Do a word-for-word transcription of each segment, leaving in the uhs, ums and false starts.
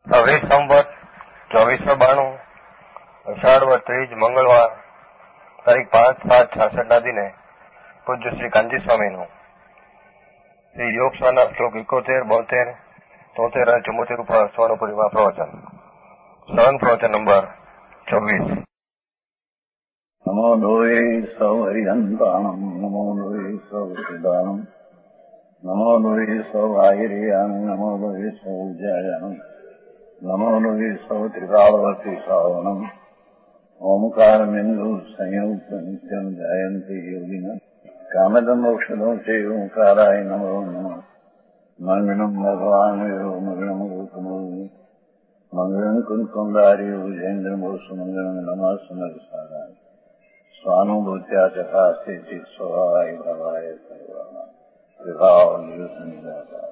છવ્વીસ સંવત ચોવીસો બાણું અષાઢ ત્રીજ મંગળવાર તારીખ પાંચ સાત છાસઠ ના દિને પૂજ્ય શ્રી કાંજી સ્વામીનું શ્રી યોગ સ્વાના શ્લોક એકોતેર બોતેર તોતેર અને ચુમ્મોતેર ઉપર સ્વર્ણપુરીમાં પ્રવચન સવન પ્રવચન નંબર ચોવીસ. નમો લોહે સૌ હરિહંતાણમ નમો લોહે સૌ સિદાનમ નમો લોહે સૌ આયર્યાન નમો લોહે સૌ જયાનમ નમો લોહે સૌ ત્રિકાળવતી શ્રાવણમ ઓમકાર બિંદુ સંયુક્ત નિત્યમ જયંતિ યોગિન કામદમ મોક્ષદો છે ઓંકારાય નમો નમઃ મંગળમ ભગવાન મંગળમ ગૌતમો મંગળમ કુંકુંદાર્યો જૈન્દ્રમો સુમંગળમ નમઃ સમરસારાય સ્વાનુભૂત્યા ચકાસ્તે ચિત સ્વભાવાય ભવાય સર્વાના વિભાવ નિવસનિદાતા.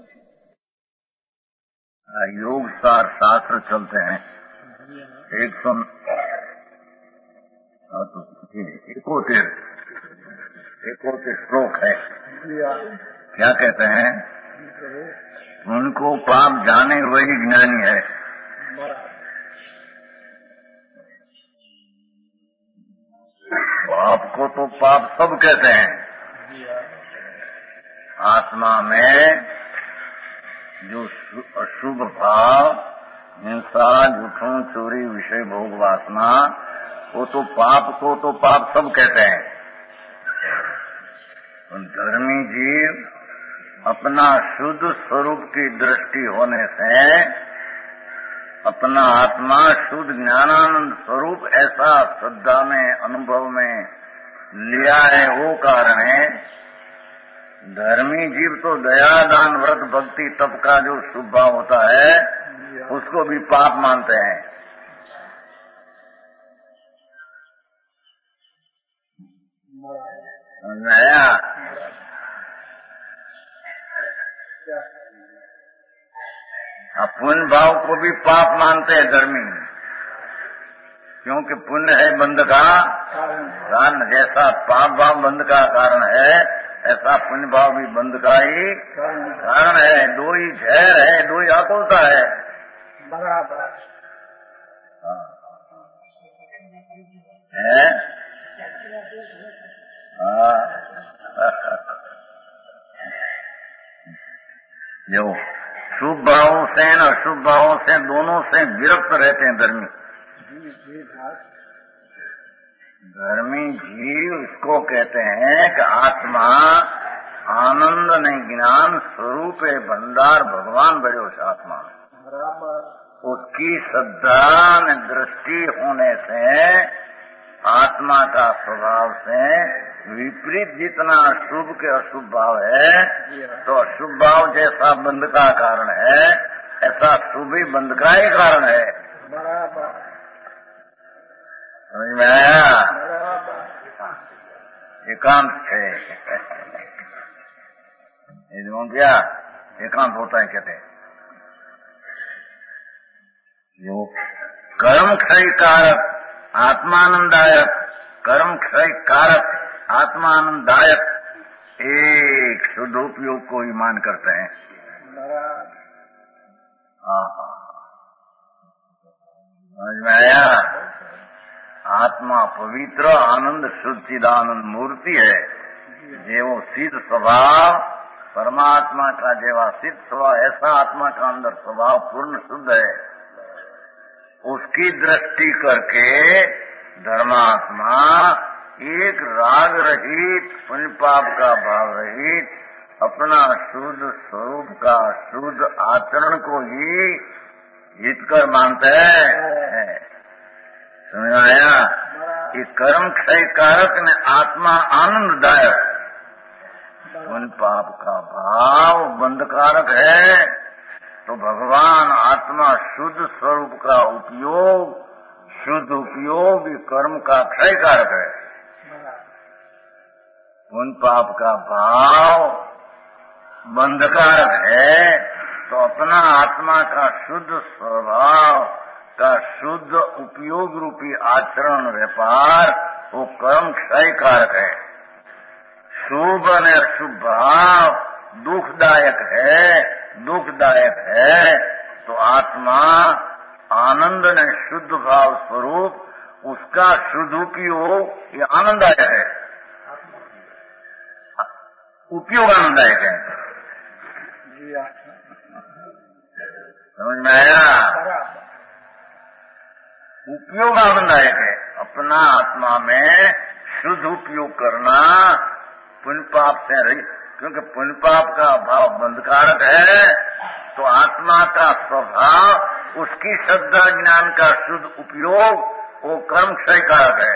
योग सार शास्त्र चलते हैं. एक सौ इकोतेर इकोतेर श्लोक है. क्या कहते हैं? उनको पाप जाने वही ज्ञानी है. पाप को तो पाप सब कहते हैं. आत्मा में जो अशुभ भाव, हिंसा, झूठों, चोरी, विषय भोग वासना, वो तो पाप को तो पाप सब कहते हैं. धर्मी जीव अपना शुद्ध स्वरूप की दृष्टि होने से अपना आत्मा शुद्ध ज्ञानानंद स्वरूप ऐसा श्रद्धा में अनुभव में लिया है, वो कारण है. धर्मी जीव तो दया दान व्रत भक्ति तप का जो शुभ भाव होता है उसको भी पाप मानते हैं. नया पुण्य भाव को भी पाप मानते हैं धर्मी, क्योंकि पुण्य है बंध का कारण. जैसा पाप भाव बंध का कारण है ऐसा पुण्य भाव भी बंध का ही कारण है. दो ही झैर है, दो ही आकुलता है. बराबर है. जो शुभ भावों से न अशुभ भावों से दोनों से विरक्त रहते हैं धर्मी. धर्मी जीव इसको कहते हैं कि आत्मा आनंद नहीं ज्ञान स्वरूप है, भंडार भगवान बड़ो आत्मा. उसकी श्रद्धा में दृष्टि होने से आत्मा का स्वभाव से विपरीत जितना शुभ के अशुभ भाव है तो अशुभ भाव जैसा बंध का कारण है ऐसा शुभ ही बंध का ही कारण है. समझ में आया? एकांत है क्या एकांत होता है कहते हैं. जो कर्म क्षय कारक आत्मानंदायक, कर्म क्षय कारक आत्मानंदायक एक शुद्धोपयोग को ही मान करते हैं. समझ में आया? आत्मा पवित्र आनंद शुद्धिदानंद मूर्ति है. जेवो सिद्ध स्वभाव परमात्मा का जेवा सिद्ध स्वभाव ऐसा आत्मा का अंदर स्वभाव पूर्ण शुद्ध है. उसकी दृष्टि करके धर्मात्मा एक राग रहित पुण्य पाप का भाव रहित अपना शुद्ध स्वरूप का शुद्ध आचरण को ही हितकर मानते हैं. समझ आया? ये कर्म क्षय कारक ने आत्मा आनंददायक, पुण्य पाप का भाव बंधकारक है. तो भगवान आत्मा शुद्ध स्वरूप का उपयोग शुद्ध उपयोग कर्म का क्षय कारक है. पुण्य पाप का भाव बंधकारक है. तो अपना आत्मा का शुद्ध स्वभाव का शुद्ध उपयोग रूपी आचरण व्यापार वो कर्म क्षय कारक है. शुभ और अशुभ भाव दुखदायक है दुखदायक है तो आत्मा आनंद ने शुद्ध भाव स्वरूप उसका शुद्ध उपयोग ये आनंददायक है, उपयोग आनंददायक है। समझ में आया? उपयोग आनंददायक है। अपना आत्मा में शुद्ध उपयोग करना पुण्य पाप से रही, क्योंकि पुण्य पाप का भाव बंधकारक है, तो आत्मा का स्वभाव उसकी श्रद्धा ज्ञान का शुद्ध उपयोग वो कर्म क्षयकारक है।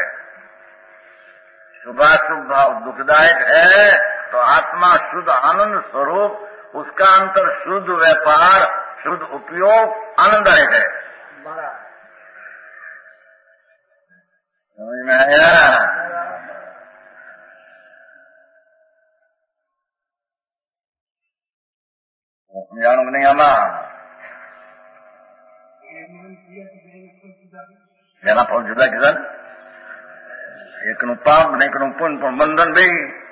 शुभाशुभ भाव दुखदायक है, तो आत्मा शुद्ध आनंद स्वरूप उसका अंतर शुद्ध व्यापार शुद्ध उपयोग आनंददायक है। समझ में आया? समझाने को नहीं आना, જેના ફળ જુદા જુદા, એકનું પાપ ને એકનું પુણ્ય, પણ બંધન બે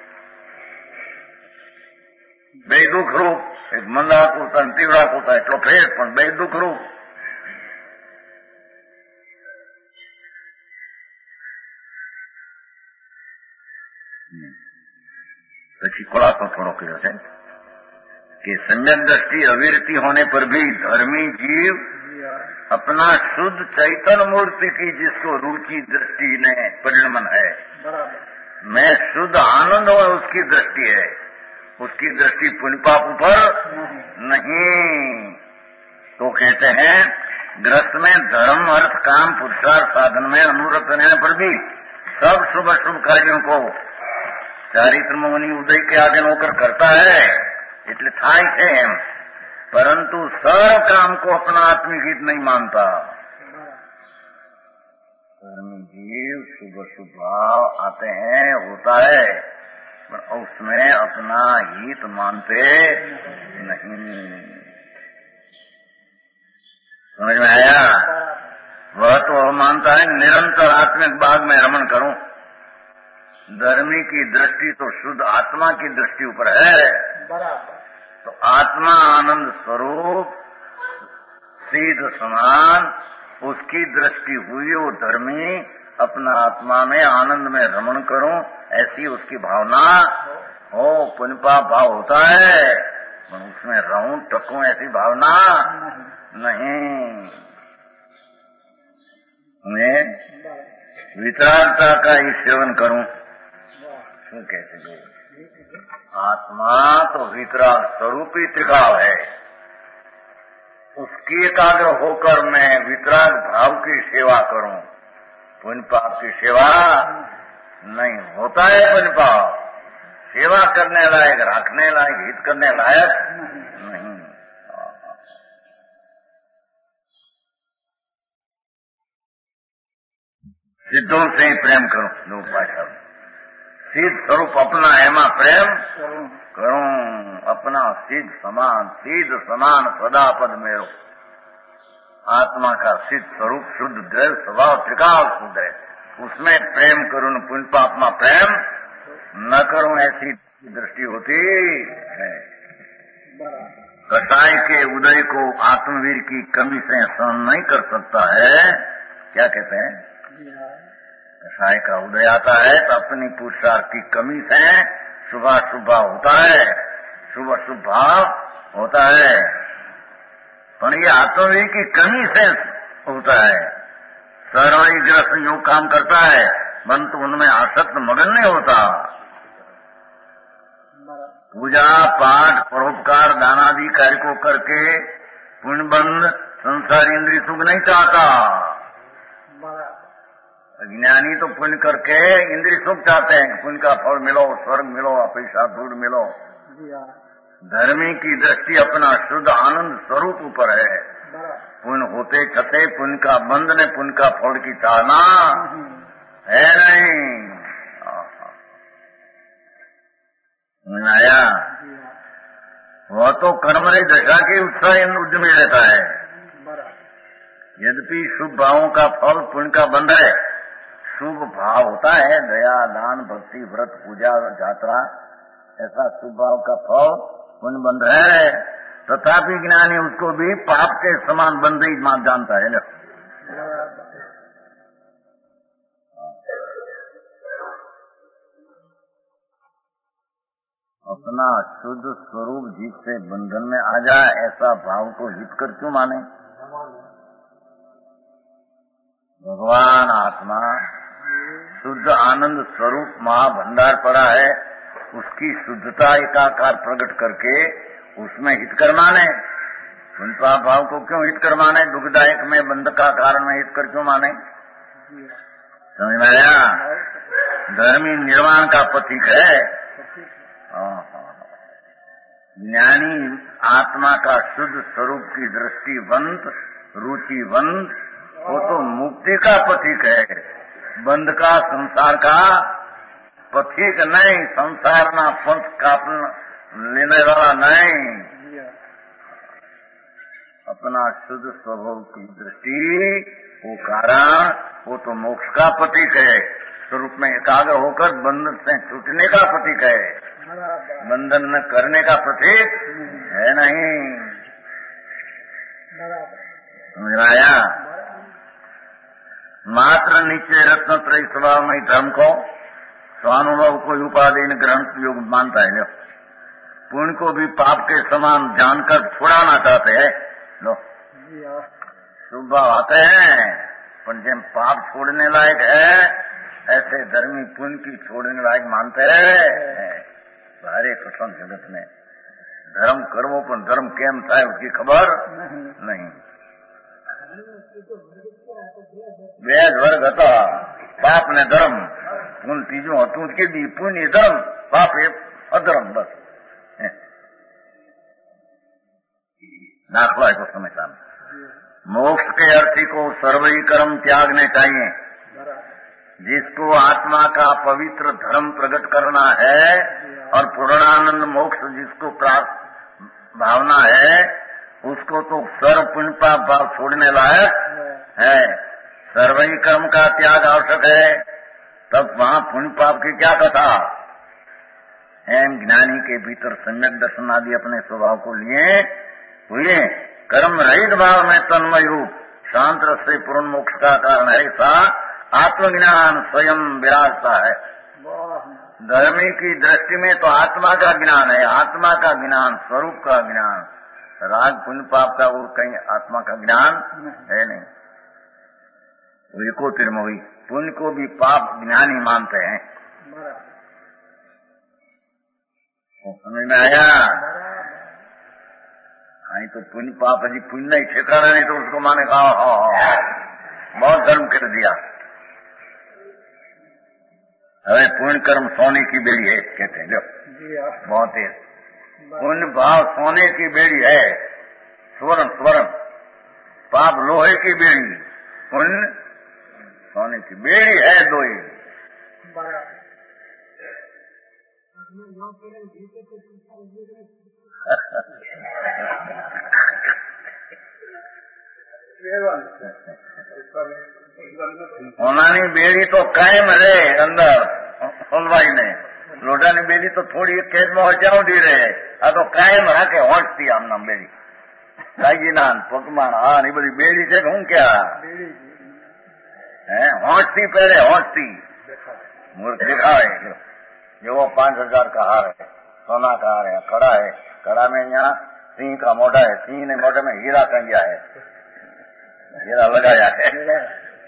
બે દુઃખરૂપ, એક મંદાકુરતા અને તીવ્રાકુરતા, એટલો ફેર પણ બે દુઃખરૂપ. પછી ખુલાસો થોડો કર્યો છે कि सम्यक दृष्टि अविरति होने पर भी धर्मी जीव अपना शुद्ध चैतन्य मूर्ति की जिसको रुचि दृष्टि ने परिणमन है, मैं शुद्ध आनंद और उसकी दृष्टि है, उसकी दृष्टि पुण्य पाप ऊपर नहीं। तो कहते हैं ग्रस्त में धर्म अर्थ काम पुरुषार्थ साधन में अनुरक्त रहने पर भी सब शुभ शुभ कार्यों को चारित्र मुनि उदय के आधीन होकर करता है, એટલે થાય છે એમ, परंतु सर्व काम को अपना आत्मिक हित नहीं मानता। धर्मी जीव शुभ शुभ भाव आते हैं, होता है, पर उसमें अपना हित मानते नहीं। समझ में आया? वह तो मानता है निरंतर आत्मिक बाग में रमण करूं। धर्मी की दृष्टि तो शुद्ध आत्मा की दृष्टि ऊपर है, तो आत्मा आनंद स्वरूप सीध समान उसकी दृष्टि हुई, वो धर्मी अपना आत्मा में आनंद में रमण करूं, ऐसी उसकी भावना हो। पुण्य पाप भाव होता है, पर उसमें रहूं टकूं ऐसी भावना नहीं। मैं वितरागता का ही सेवन करूं, શું કહે છે? आत्मा तो वितराग स्वरूपी त्रिकाल है, उसकी एकाग्र होकर मैं वितराग भाव की सेवा करूं। पुण्य पाप की सेवा नहीं होता है। पुण्य पाप सेवा करने लायक, रखने लायक, हित करने लायक नहीं। सिद्धों से ही प्रेम करूं, दो भाषा सिद्ध स्वरूप अपना एमा प्रेम करूं, अपना सिद्ध समान, सिद्ध समान सदा पद मेरो। आत्मा का सिद्ध स्वरूप शुद्ध द्रव्य स्वभाव त्रिकाल शुद्ध है, उसमें प्रेम करूं, पुण्य पाप में प्रेम न करूं, ऐसी दृष्टि होती है। कसाई के उदय को आत्मवीर की कमी से सहन नहीं कर सकता है। क्या कहते हैं? कसाई का उदय आता है तो अपनी पुरुषार्थ की कमी से शुभ शुभ होता है, शुभ शुभ भाव होता है, पर ये आत्मवीर की कमी से होता है। सर्वग्रस्त योग काम करता है, परंतु उनमें आसक्त मगन नहीं होता। पूजा पाठ परोपकार दानादि कार्य को करके पुण्यबंध संसार इंद्रिय सुख नहीं चाहता। ज्ञानी तो पुण्य करके इंद्रिय सुख चाहते हैं, पुण्य का फल मिलो, स्वर्ग मिलो, पैसा दूर मिलो। धर्मी की दृष्टि अपना शुद्ध आनंद स्वरूप ऊपर है। पुण्य होते छते पुण्य का बंध ने पुण्य का फल की चाहना है नहीं। आया वह तो कर्मरही दशा के उत्साह उद्यमी रहता है। यद्यपि शुभ भावों का फल पुण्य का बंध है, शुभ भाव होता है दया दान भक्ति व्रत पूजा यात्रा, ऐसा शुभ भाव का फल पुण्य बंध है। तथापि ज्ञानी उसको भी पाप के समान बंध ही मान जानता है ना। अपना शुद्ध स्वरूप जिससे बंधन में आ जाए ऐसा भाव को हित कर क्यों माने? भगवान आत्मा शुद्ध आनंद स्वरूप महाभंडार पड़ा है, उसकी शुद्धता एकाकार प्रकट करके उसमें हित कर माने। पुण्य भाव को क्यों हित कर माने? दुखदायक में बंध का कारण में हित कर क्यों माने? समझ में आया? धर्मी निर्वाण का प्रतीक है। ज्ञानी आत्मा का शुद्ध स्वरूप की दृष्टिवंत रुचिवंत, वो तो मुक्ति का प्रतीक है, बंध का संसार का प्रतीक नहीं। संसार ना पंथ का लेने वाला नहीं, अपना शुद्ध स्वभाव की दृष्टि वो कारण, वो तो मोक्ष का प्रतीक है। स्वरूप में एकाग्र होकर बंधन से छूटने का प्रतीक है, बंधन न करने का प्रतीक है नहीं। समझ आया? मात्र नीचे रत्न त्रय स्वभावमयी धर्म को स्वानुभव को उपादेय ग्रहण योग मानता है। लो पुण्य को भी पाप के समान जानकर छुड़ाना चाहते हैं। लो शुभ भाव आते हैं, पर जब पाप छोड़ने लायक है ऐसे धर्मी पुण्य की छोड़ने लायक मानते हैं। सारे कथन जगत में धर्म करवो पर धर्म केम था उसकी खबर नहीं। બે જ વર્ગ હતા, પાપ ને ધર્મ, પુણ્ય ત્રીજું હતું કે દી પુણ્ય ધર્મ, પાપ એ અધર્મ, બસ दाखला है तो समझता मोक्ष के अर्थी को सर्वही कर्म त्यागने चाहिए। जिसको आत्मा का पवित्र धर्म प्रकट करना है और पूर्णानंद मोक्ष जिसको प्राप्त भावना है, उसको तो सर्व पुण्य पाप भाव छोड़ने लायक है। सर्वही कर्म का त्याग आवश्यक है, तब वहाँ पुण्य पाप की क्या कथा। एम ज्ञानी के भीतर सम्यक दर्शन आदि अपने स्वभाव को लिए हुए कर्म रहित भाव में तन्मय रूप शांत रस से पूर्ण मोक्ष का कारण है। ऐसा आत्मज्ञान स्वयं विराजता है। धर्मी की दृष्टि में तो आत्मा का ज्ञान है, आत्मा का ज्ञान, स्वरूप का ज्ञान, राग पुण्य पाप का और कहीं आत्मा का ज्ञान है नहीं। वो एको तिरमोही पुण्य को भी पाप ज्ञान ही मानते हैं। समझ में आया? नहीं तो पुण्य पाप जी पुण्य नहीं ठिकाना नहीं तो उसको माने कहा बहुत धर्म कर दिया। अरे पुण्य कर्म सोने की बेड़ी है कहते हैं, जो बहुत है पुण्य भाव सोने की बेड़ी है, स्वर्ण स्वर्ण, पाप लोहे की बेड़ी, पुण्य सोने की बेड़ी है, दो ही। होनानी बेड़ी तो कायम रहे अंदर हलवाई ने, लोटानी बेड़ी तो थोड़ी केस में जाओ दी रहे, आ तो कायम राखे होंचती आमना बेड़ी दागीना पकमान आ नहीं बड़ी बेड़ी से हूँ क्या है, होंचती पहले होंचती मूर्ख दिखावे। जो वो पांच हजार का हार है, सोना का हार है, कड़ा है, कड़ा में यहाँ सिंह का मोटा है, सिंह ने मोटे में हीरा कंजा है, हीरा लगाया है।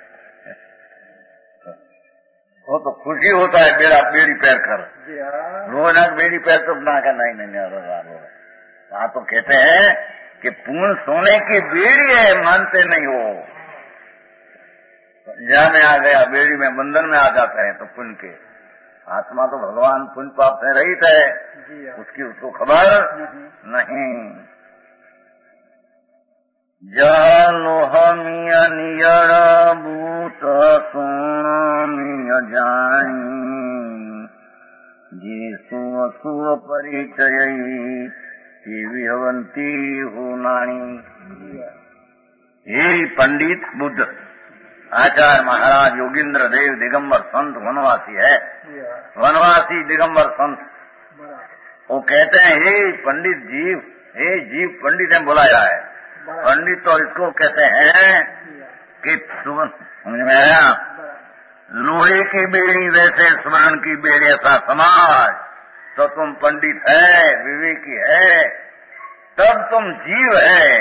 वो तो खुशी होता है बेड़ा बेड़ी पैर कर, रोना बेड़ी पैर तो ना का नहीं नहीं नहीं। वहाँ तो कहते हैं कि पूर्ण सोने की बेड़ी है, मानते नहीं हो। जहाँ में आ गया बेड़ी में बंधन में आ जाते हैं तो पुण्य के। आत्मा तो भगवान पुण्य पाप से रहित है, उसकी उसको खबर नहीं। जह लोहमिया नियर भूत सोमिय जानी, जी सुव सुव परिचय विहवंती हो नानी। हे पंडित बुद्ध आचार्य महाराज योगींद्र देव दिगंबर संत वनवासी है, वनवासी दिगंबर संत, वो कहते हैं हे पंडित जीव, हे जीव पंडित ने बुलाया है। पंडित तो इसको कहते हैं कि सुमन समझ में आया? लोहे की बेड़ी वैसे स्मरण की बेड़ी ऐसा समाज, तो तुम पंडित है, विवेकी है, तब तुम जीव है।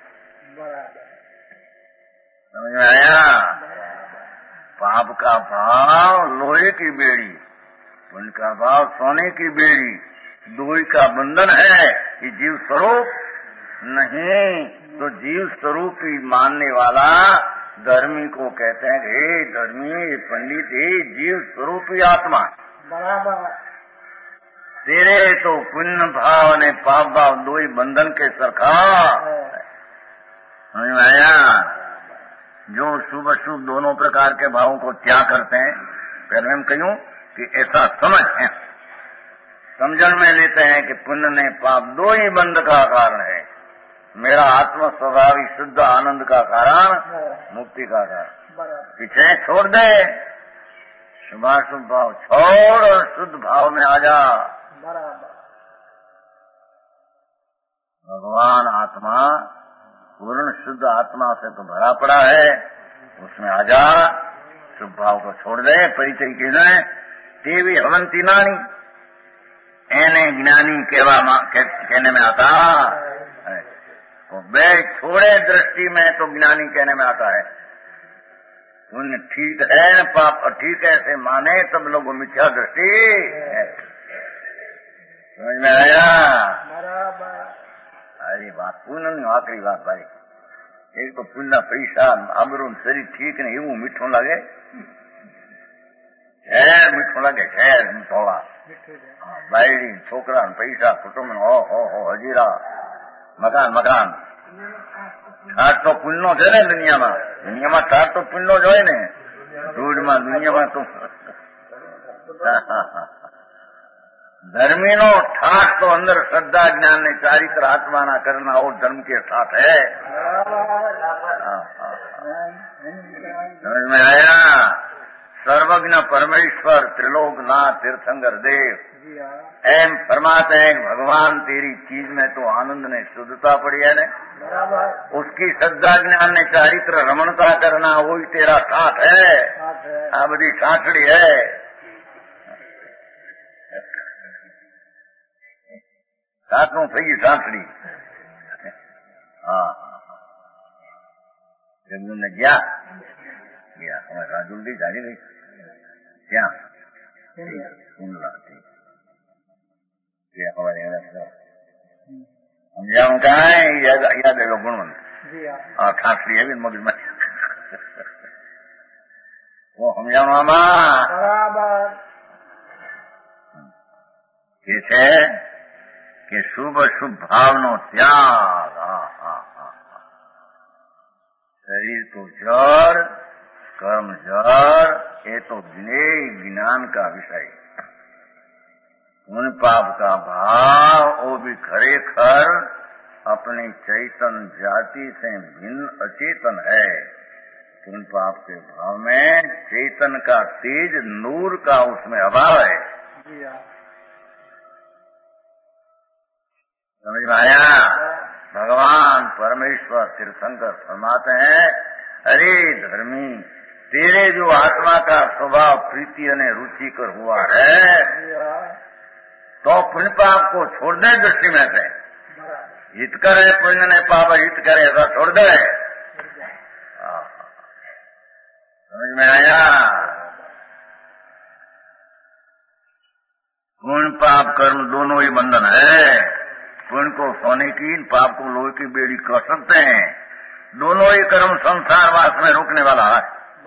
समझ में आया? पाप का भाव लोहे की बेड़ी, पुण्य का भाव सोने की बेड़ी, दोई का बंधन है। ये जीव स्वरूप नहीं, तो जीव स्वरूप ही मानने वाला धर्मी को कहते हैं, हे धर्मी पंडित, हे जीव स्वरूप ही आत्मा बराबर। तेरे तो पुण्य भाव ने पाप भाव दो ही बंधन के सरखा। समझ में आया? जो शुभ अशुभ दोनों प्रकार के भावों को त्याग करते हैं, पहले हम कहूं कि ऐसा समझ है, समझण में लेते हैं कि पुण्य ने पाप दो ही बंध का कारण है। मेरा आत्म स्वभावी शुद्ध आनंद का कारण, मुक्ति का कारण। पीछे छोड़ दे, शुभाशुभ भाव छोड़ और शुद्ध भाव में आ जा। भगवान आत्मा पूर्ण शुद्ध आत्मा से तो भरा पड़ा है, उसमें आ जा, शुभ भाव को छोड़ दे। परिचय की तेवी हवंती नानी, एने ज्ञानी केवा कहने में आता है, तो बे छोड़े दृष्टि में तो ज्ञानी कहने में आता है। पुण्य ठीक है, पाप ठीक है ऐसे माने तब लोग मिथ्या दृष्टि है। समझ में आया? अरे बात पुण्य नहीं, आखिरी बात भाई, एक तो पुण्य पैसा आबरू शरीर ठीक नहीं, એવું મીઠું લાગે, ઝેર મીઠું લાગે, ઝેર થોડા બાયડી છોકરા પૈસા કુટુંબ હો હો હો હજીરા મકાન મકાન ઠાઠ તો પુણ્યનો છે ને દુનિયામાં, દુનિયામાં ઠાઠ તો પુણ્યનો જ હોય ને, ધૂળમાં દુનિયામાં તો धर्मी नो ठाठ तो अंदर श्रद्धा ज्ञान ने चारित्र आत्मा ना करना और धर्म के साथ है। समझ में आया? सर्वज्ञ परमेश्वर त्रिलोकनाथ तीर्थंकर देव एम फरमाते हैं भगवान तेरी चीज में तो आनंद ने शुद्धता पड़ी है ने, उसकी श्रद्धा ज्ञान ने चारित्र रमणता करना वही तेरा साथ है। आ बड़ी साठड़ी है। सातों થઈ સાંકડી। हाँ ने गया गया हमारे राजुल दी जारी गई क्या सुन रहा थी हमारे हम जाऊँ कहा है याद याद है गुणवंत और खांसली है भी मगज में वो हम जाऊँ मामा कैसे कि शुभ शुभ भावनो त्याग। शरीर तो जड़, कर्म जड़, ये तो ज्ञेय ज्ञान का विषय। उन पाप का भाव वो भी खरेखर अपनी चैतन जाति से भिन्न अचेतन है। उन पाप के भाव में चेतन का तेज नूर का उसमें अभाव है। समझ में आया? भगवान परमेश्वर तीर्थंकर फरमाते हैं, अरे धर्मी तेरे जो आत्मा का स्वभाव प्रीति ने रुचिकर हुआ है तो पुण्य पाप को छोड़ दे दृष्टि में से। हित करे पुण्य ने पाप हित करे ऐसा छोड़ दे। समझ में आया? पुण्य पाप कर्म दोनों ही बंधन है। पुण्य को सोने की, पाप को लोहे की बेड़ी कह सकते हैं। दोनों ही कर्म संसार वास में रोकने वाला है।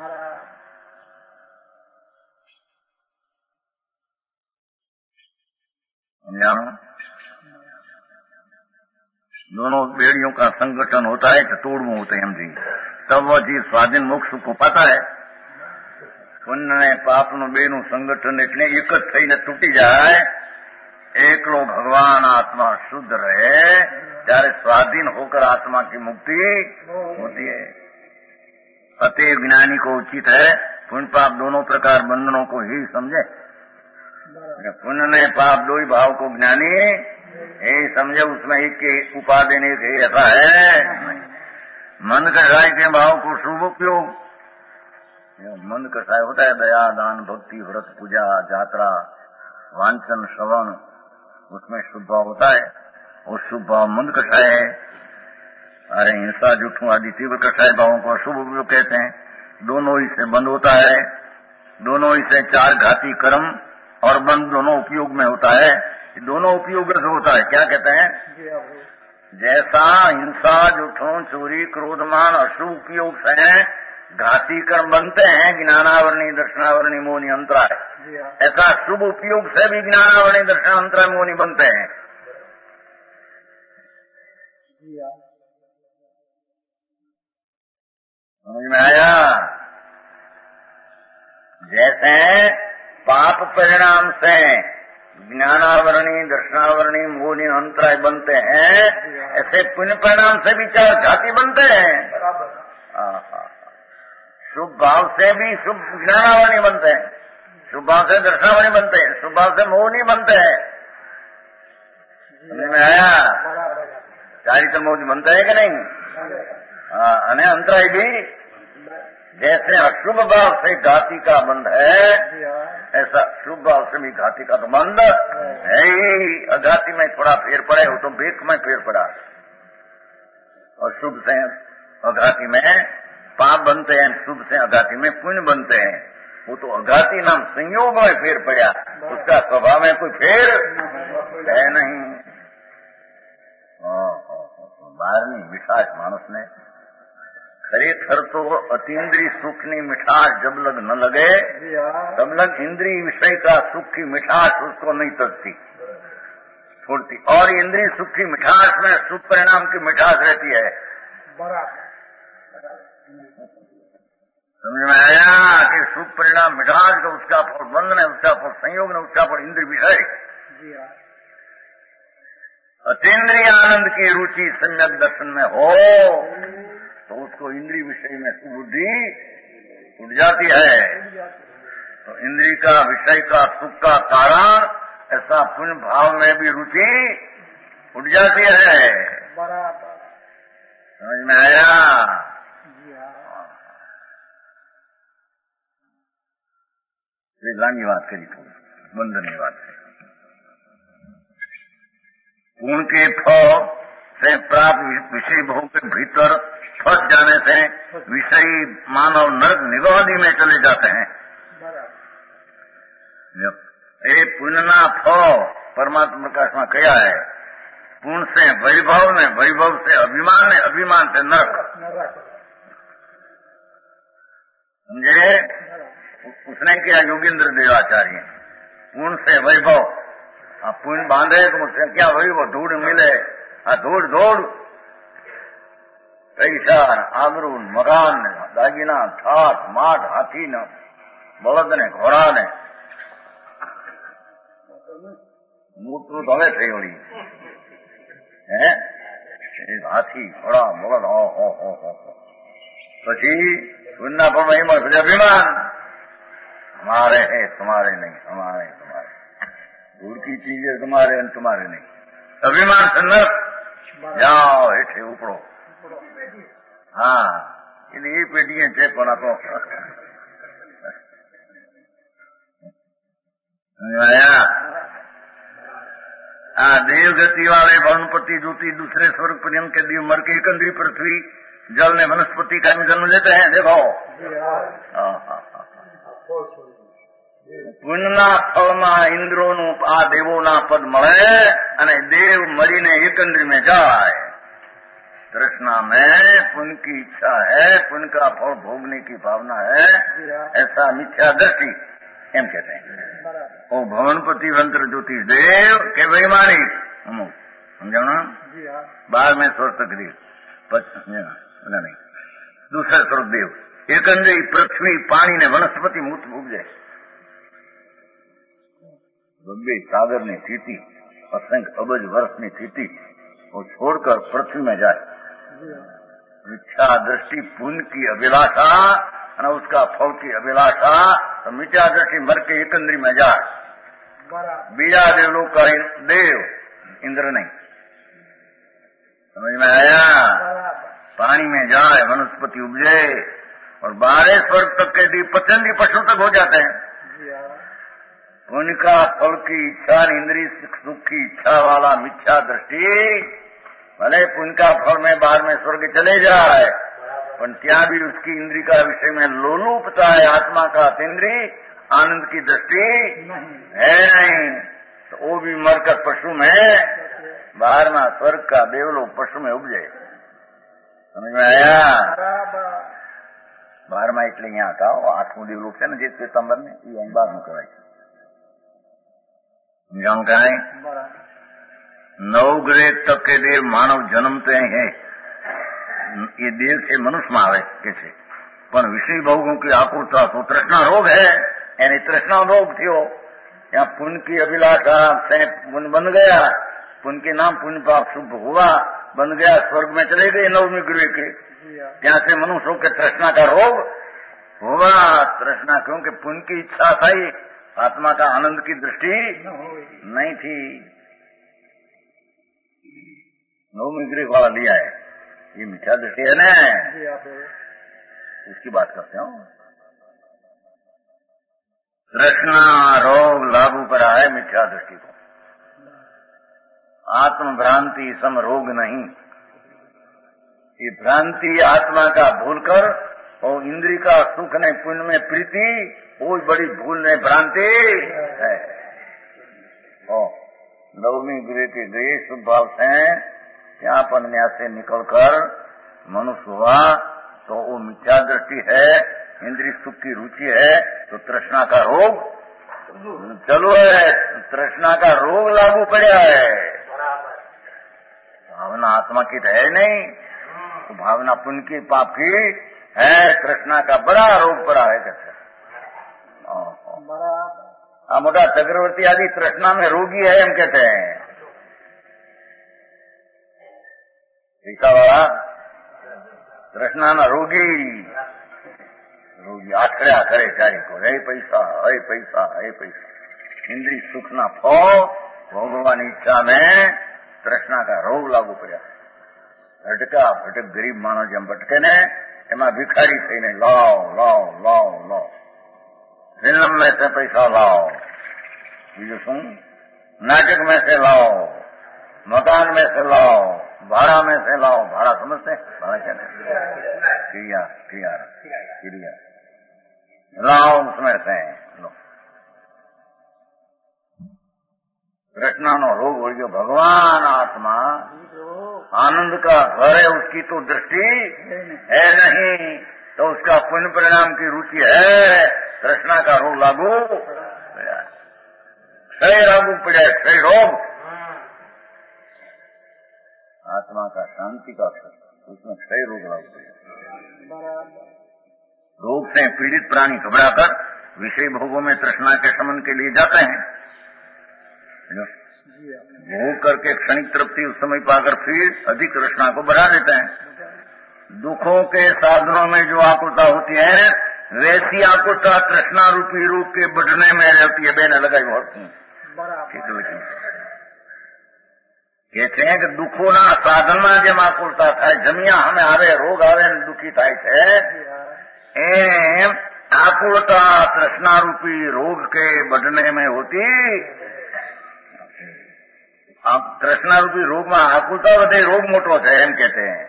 दोनों बेड़ियों का संगठन होता है कि तोड़वू होते हैं हम जी, तब वह जीव स्वाधीन मोक्ष को पाता है। पुण्य ने पाप नु बेनु संगठन એટલે એક જ થઈને તૂટી જાય। एकलो भगवान आत्मा शुद्ध रहे ત્યારે स्वाधीन होकर आत्मा की मुक्ति होती है। अतएव ज्ञानी को उचित है पुण्य पाप दोनों प्रकार बंधनों को ही समझे। पुण्य ने पाप दो ही भाव को ज्ञानी यही समझे, उसमें एक के उपादेन एक ऐसा है। मन कषाय के भाव को शुभ उपयोग, मन कषाय होता है दया, दान, भक्ति, व्रत, पूजा, यात्रा, वांछन, श्रवण, उसमें शुभ भाव होता है। वो शुभ भाव मन कषाय है। अरे हिंसा, जुठू आदि तीव्र कषाय भावों को अशुभ उपयोग कहते हैं। दोनों ही से बंद होता है, दोनों ही से चार घाती कर्म और बंद दोनों उपयोग में होता है। दोनों उपयोग से होता है। क्या कहते हैं? जैसा हिंसा, जुठों, चोरी, क्रोधमान अशुभ उपयोग से घाती कर्म बनते हैं, ज्ञानावरणी, दर्शनावरणी, मोहनी, अंतराय, ऐसा शुभ उपयोग से भी ज्ञानावरणी, दर्शन, अंतराय, मोहनी बनते हैं। समझ में आया? जैसे पाप परिणाम से ज्ञानावरणी, दर्शनावरणी, मोहनी, अंतराय बनते हैं, ऐसे पुण्य परिणाम से भी चार घाती बनते हैं। शुभ भाव से भी शुभ ज्ञानावरणी बनते हैं, शुभ भाव से दर्शनावरणी बनते हैं, शुभ भाव से मोहनी बनते हैं। समझ में आया? चारित्र मोहनी बनता है कि नहीं? अने अंतराय भी जैसे अशुभ भाव से घाती का बंध है, ऐसा शुभ भाव से भी घाती का तो बंध है ही। अघाती में थोड़ा फेर पड़े हो तो बेक में फेर पड़ा, और शुभ से अघाती में पाप बनते हैं, शुभ से अघाती में पुण्य बनते हैं। वो तो अघाती नाम संयोग में फेर पड़ा, उसका स्वभाव में कोई फेर है नहीं। बारहवीं विशाख मानस ने खरेखर तो अतीन्द्रिय सुख की मिठास जब लग न लगे तब लग इंद्रिय विषय का सुख की मिठास उसको नहीं तकती, छोड़ती। और इंद्रिय सुख की मिठास में शुभ परिणाम की मिठास रहती है। समझ में आया कि शुभ परिणाम मिठास का उसका फल बंधन है, उसका फल संयोग है, उसका फल इंद्रिय विषय। अतीन्द्रिय आनंद की रुचि सम्यक दर्शन में हो तो उसको इंद्रिय विषय में सुबुद्धि उठ जाती है। तो इंद्रिय का विषय का सुख का कारण ऐसा पुण्य भाव में भी रुचि उठ जाती है। समझ में आया? लांगी बात करी थोड़ी बंधनी बात है। गुण के फल से प्राप्त विषय भोग के भीतर फंस जाने से विषयी मानव नरक निगोदी में चले जाते हैं। ये पुण्यना फल परमात्मा प्रकाश में कया है, पुण्य से वैभव ने, वैभव से अभिमान ने, अभिमान से नरक। समझे? उसने किया योगेंद्र देवाचार्य, पुण्य से वैभव। पुण्य बांधे तो मुझसे क्या वैभव धूड़ मिले, आ धूड़ धूड़ पैसा, आबरू, मकान, दागिना, ठाट माठ, हाथी न, बળદ ने, घोड़ा ने, मूत्र तो હવે થઈ વળી હે હાથી, ઘોડા, બળદ, ઓ હો હો હો પછી સુનના પણ એમાં અભિમાન, हमारे है तुम्हारे नहीं, हमारे तुम्हारे, दूर की चीजें तुम्हारे हैं, तुम्हारे नहीं। अभिमान से नरक जाओ, हेठे उपड़ो। हाँ, ये पेटियां છે પણ આ તો आया। आ देव गति वाले वनपति ज्योति दूसरे स्वर्ग पर्यंत के दिव मर के एकंद्री पृथ्वी जल में वनस्पति का जन्म लेते हैं। देखो પુણ્યના ફળમાં ઇન્દ્રોનું આ દેવોના પદ મળે અને દેવ મળીને એકંદરી में जाए। तृष्णा में पुण्य की इच्छा है, पुण्य का फल भोगने की भावना है, ऐसा मिथ्या दृष्टि एम कहते हैं। ओ भवनपति वंत्र ज्योतिष देव के वैमानी समझो ना, बाद में स्वर्ग तक देव नहीं, दूसरा स्वर्ग देव एकंदरी पृथ्वी पानी ने वनस्पति मूत उपजे, बब्बे सागर ની સ્થિતિ, असंख्य अबज वर्ष ની સ્થિति वो छोड़कर पृथ्वी में जाए। मिथ्या दृष्टि पुण्य की अभिलाषा और उसका फल की अभिलाषा, तो मिथ्या दृष्टि मर के एकंदरी में जाए। बीजा देवलोक का देव इंद्र नहीं। समझ में आया? पानी में जाए वनस्पति उपजे, और बारह स्वर्ग तक के दी पचंदी पशु तक हो जाते हैं। उनका फल की इच्छा, इंद्रिय सुख की इच्छा वाला मिथ्या दृष्टि, भले पुण्य का फल में बाद में स्वर्ग चले जाए, पर क्या भी उसकी इंद्रिय का विषय में लोलुपता है, आत्मा का इंद्रिय आनंद की दृष्टि है नहीं, तो वो भी मरकर पशु में बाहर में स्वर्ग का देवलोक पशु में उपजे। समझ में आया? बाहर में એટલે અહીંયા હતા આઠમું દેવલોક છે ને જે શ્વેતાંબર ને એ અહીં બાર નું કહેવાય છે। સમજાણું કાંઈ? નવગ્રહ તક કે દેવ માનવ જન્મते हैं, ये देव से मनुष्य में आवे के छे, पण विषय भोगों की आकुलता तो तृष्णा रोग है, यानी तृष्णा रोग थियो। यहाँ पुण्य की अभिलाषा से पुण्य बन गया, पुण्य के नाम पुण्य पाप शुभ हुआ, बन गया, स्वर्ग में चले गए नवमी गृह के, यहाँ से मनुष्यों के तृष्णा का रोग हुआ। तृष्णा क्योंकि पुण्य की इच्छा थी, आत्मा का आनंद की दृष्टि नहीं थी। नवमी गृह वाला लिया है, ये मिथ्या दृष्टि है ना, इसकी बात करते हो। तृष्णा रोग लागू करा है मिथ्या दृष्टि को। आत्म भ्रांति सम रोग नहीं, ये भ्रांति आत्मा का भूलकर और इंद्रिय का सुख ने पुण्य में प्रीति, वो बड़ी भूल ने भ्रांति है। ओ नवमी गृह के गए शुभ भाव से यहाँ पर न्याय से निकलकर मनुष्य हुआ, तो वो मिथ्या दृष्टि है, इंद्रिय सुख की रुचि है, तो तृष्णा का रोग चलो है, तृष्णा का रोग लागू पड़ा है। भावना आत्मा की तो है नहीं, तो भावना पुण्य की पाप की है, तृष्णा का बड़ा रोग पड़ा है। कैसे आ मोटा चक्रवर्ती आदि तृष्णा में रोगी है, हम कहते हैं। टीका वाला तृष्णा में रोगी रोगी आखड़ा करे चारे को, हे पैसा हे पैसा हे पैसा, इंद्रिय सुख ना फो भोगवानी इच्छा में तृष्णा का रोग लागू पड़ा। भटका भटक गरीब मानव जेम भटके ने एमा भिखारी थईने लाओ लाओ लाओ लाओ, फिल्म में से पैसा लाओ, बीजू शू नाटक में से लाओ, मकान में से लाओ, भाड़ा में से लाओ। भाड़ा समझते हैं? भाड़ा क्या है? क्रिया क्रिया क्रिया लाओ, उसमें से लो। तृष्णा नो रोग हो गयो। भगवान आत्मा आनंद का घर है, उसकी तो दृष्टि है नहीं, तो उसका पुण्य परिणाम की रुचि है, तृष्णा का रोग लागू पड़ा, क्षय लागू पड़ा, क्षय रोग। आत्मा का शांति का उसमें क्षय रोग लागू पड़ा। रोग से पीड़ित प्राणी घबराकर विषय भोगों में तृष्णा के शमन के लिए जाते हैं, भोग करके क्षणिक तृप्ति उस समय पाकर फिर अधिक तृष्णा को बढ़ा देते हैं। दुखों के साधनों में जो आकुलता होती है, वैसी आकुलता तृष्णा रूपी रोग के बढ़ने में रहती है। बेने लगाई बहुत कहते हैं कि दुखों ना साधन में जेम आकुलता था, जमिया हमें आवे रोग आवे दुखी थाय छे, एम आकुलता तृष्णा रूपी रोग के बढ़ने में होती। आप तृष्णा रूपी रोग में आकुलता वधे रोग मोटो है, एम कहते हैं।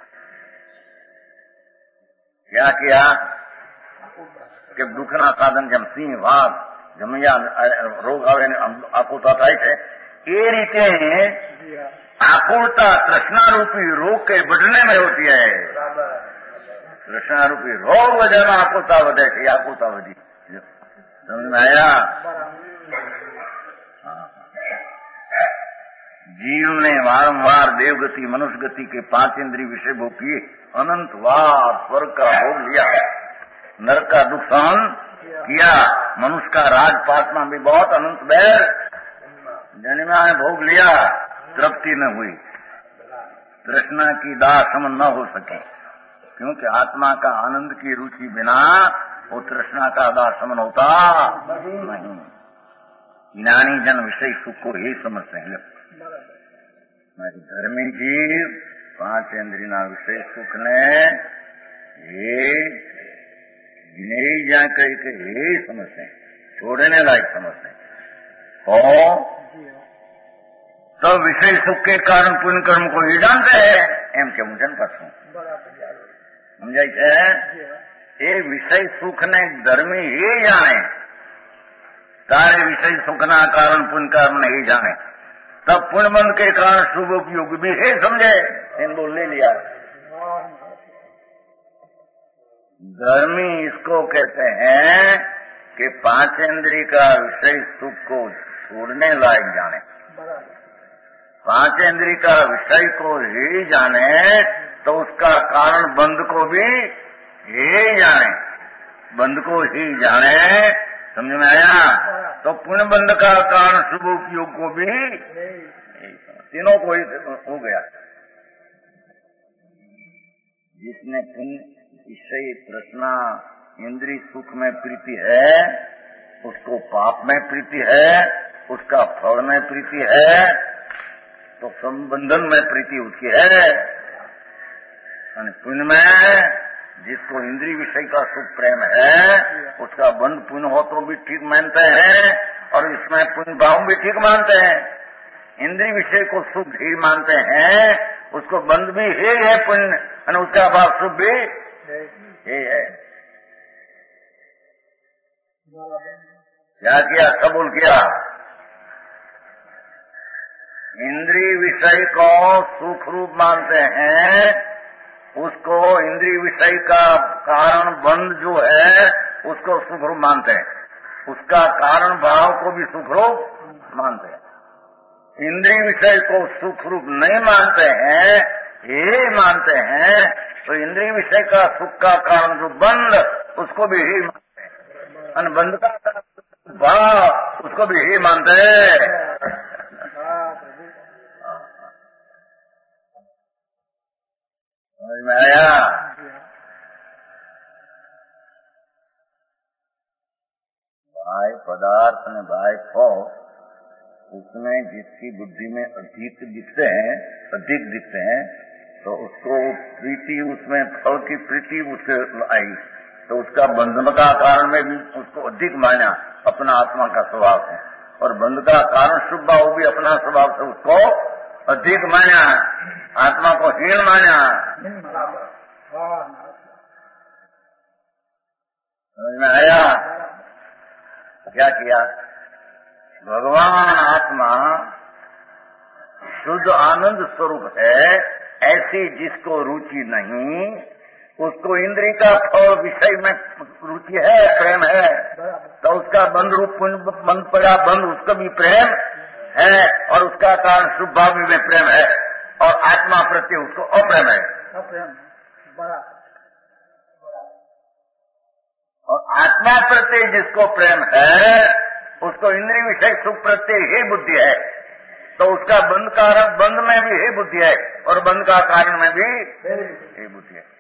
क्या किया कि दुखना साधन जेम सिंह वाघ जमिया रोग आवे आकुलता थाय छे, ए रीते आकुलता तृष्णा रूपी रोग के बढ़ने में होती है। तृष्णा रूपी रोग वजह में आकुलता वधे छे, आकुलता वधी। समझ में आया? जीव ने वारंवार देवगति मनुष्य गति के पांच इंद्रिय विषय भोग किए, अनंत वार स्वर्ग का भोग लिया, नरक का दुख सहन किया, मनुष्य का राजपाट में भी बहुत अनंत बैर जन्मा में भोग लिया, तृप्ति न हुई, तृष्णा की दाह समन न हो सके, क्योंकि आत्मा का आनंद की रुचि बिना वो तृष्णा का दाह समन होता नहीं। ज्ञानी जन विषय सुख को ही समझते हैं। धर्मी जीव પાંચ ઇન્દ્રિયના વિષય સુખને એ જ્ઞેય જ્યાં કही કે એ સમજते छोड़ने लायक समझते और तो विषय सुख के कारण पुण्य कर्म को ही जानते हैं एम के मुझे पाछू समझाय છે એ વિષય સુખ ને ધર્મી એ જાણે તારે વિષય સુખના કારણ પુण्य कर्म नहीं जाने तब पुण्य बंध के कारण शुभ उपयोग भी है समझे इन बोल ले लिया। धर्मी इसको कहते हैं कि पांच इंद्रिय का विषय सुख को छोड़ने लायक जाने, पांच इंद्रिय का विषय को ही जाने तो उसका कारण बंध को भी ही जाने, बंध को ही जाने समझ में आया। तो पुण्य बंध का कारण शुभ उपयोग को भी तीनों को ही हो गया। जिसने पुण्य विषय तृष्णा इंद्रिय सुख में प्रीति है उसको पाप में प्रीति है, उसका फल में प्रीति है, तो संबंधन में प्रीति उसकी है। पुण्य में जिसको इंद्रिय विषय का सुख प्रेम है उसका बंध पुण्य हो तो भी ठीक मानते हैं और इसमें पुण्य भाव भी ठीक मानते हैं। इंद्रिय विषय को सुख ही मानते हैं, उसको बंध भी ही है पुण्य और उसका भाव सुख भी ही है। क्या किया? कबूल किया। इंद्रिय विषय को सुख रूप मानते हैं, उसको इंद्रिय विषय का कारण बंध जो है उसको सुख रूप मानते हैं, उसका कारण भाव को भी सुख रूप मानते हैं। इंद्रिय विषय को सुख रूप नहीं मानते हैं, ये मानते हैं तो इंद्रिय विषय का सुख का कारण जो बंध उसको भी ही मानते हैं और बंध का भाव उसको भी ही मानते हैं। समझ में आया? बाह्य पदार्थ ने बाह्य फल उसमें जिसकी बुद्धि में अधिक दिखते हैं अधिक दिखते हैं तो उसको प्रीति, उसमें फल की प्रीति उसके आई तो उसका बंधन का कारण में भी उसको अधिक माना, अपना आत्मा का स्वभाव है, और बंध का कारण शुभ भाव भी अपना स्वभाव से उसको अधिक माना, आत्मा को हीन माना। समझ में आया? क्या किया? भगवान आत्मा शुद्ध आनंद स्वरूप है, ऐसी जिसको रुचि नहीं उसको इंद्रिय का फल विषय में रुचि है, प्रेम है, तो उसका बंध रूप बंध पड़ा बंध उसको भी प्रेम है और उसका कारण शुभ भाव में प्रेम है और आत्मा प्रति उसको अप्रेम है। और आत्मा प्रति जिसको प्रेम है उसको इंद्रिय विषय सुख प्रति ही बुद्धि है, तो उसका बंध कारण बंध में भी ही बुद्धि है और बंध का कारण में भी ही बुद्धि है।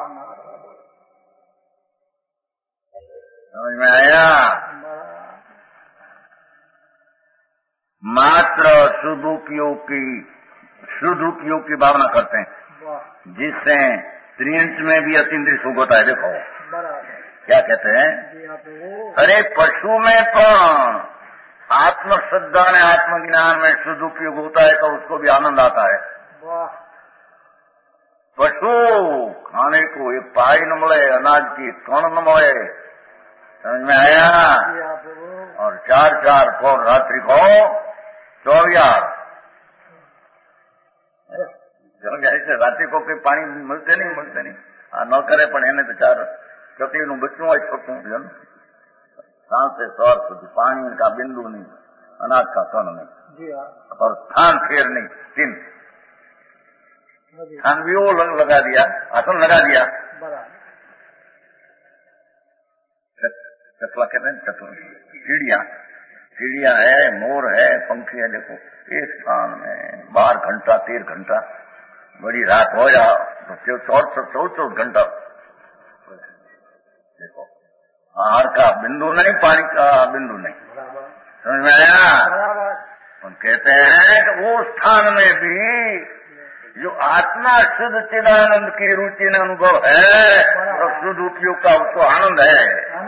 समझ में आया? मात्र शुभ उपयोग की शुद्ध उपयोग की भावना करते हैं, जिससे त्रियंच में भी अतीन्द्रिय सुख होता है। देखो क्या कहते हैं? अरे पशु में पण आत्मश्रद्धा ने आत्मज्ञान में शुद्ध उपयोग होता है तो उसको भी आनंद आता है। पशु खाने को एक पाई न मिले, अनाज की कण न मिले, समझ में आया? और चार चार फोर रात्रि को चौयार ऐसे रात्रि को कोई पानी मिलते नहीं मिलते नहीं आ न करे पण એને તો ચાર छोटी નું बच्चों હોય छोटू सांस से सौर સુધી पानी का बिंदु नहीं, अनाज का कण नहीं और स्थान फेर नहीं, तीन स्थान भी वो लगा दिया, आसन लगा दिया। चकला कहते हैं, चकला चिड़िया चिड़िया है, मोर है, पंखी है। देखो एक स्थान में बारह घंटा तेरह घंटा बड़ी रात हो जा तो चौदह चौदह घंटा देखो आहार का बिंदु नहीं, पानी का बिंदु नहीं। समझ में आया? हम कहते हैं कि वो स्थान में भी जो आत्मा शुद्ध चिदानंद की रुचि ने अनुभव है और शुद्ध उपयोग का उसको आनंद है।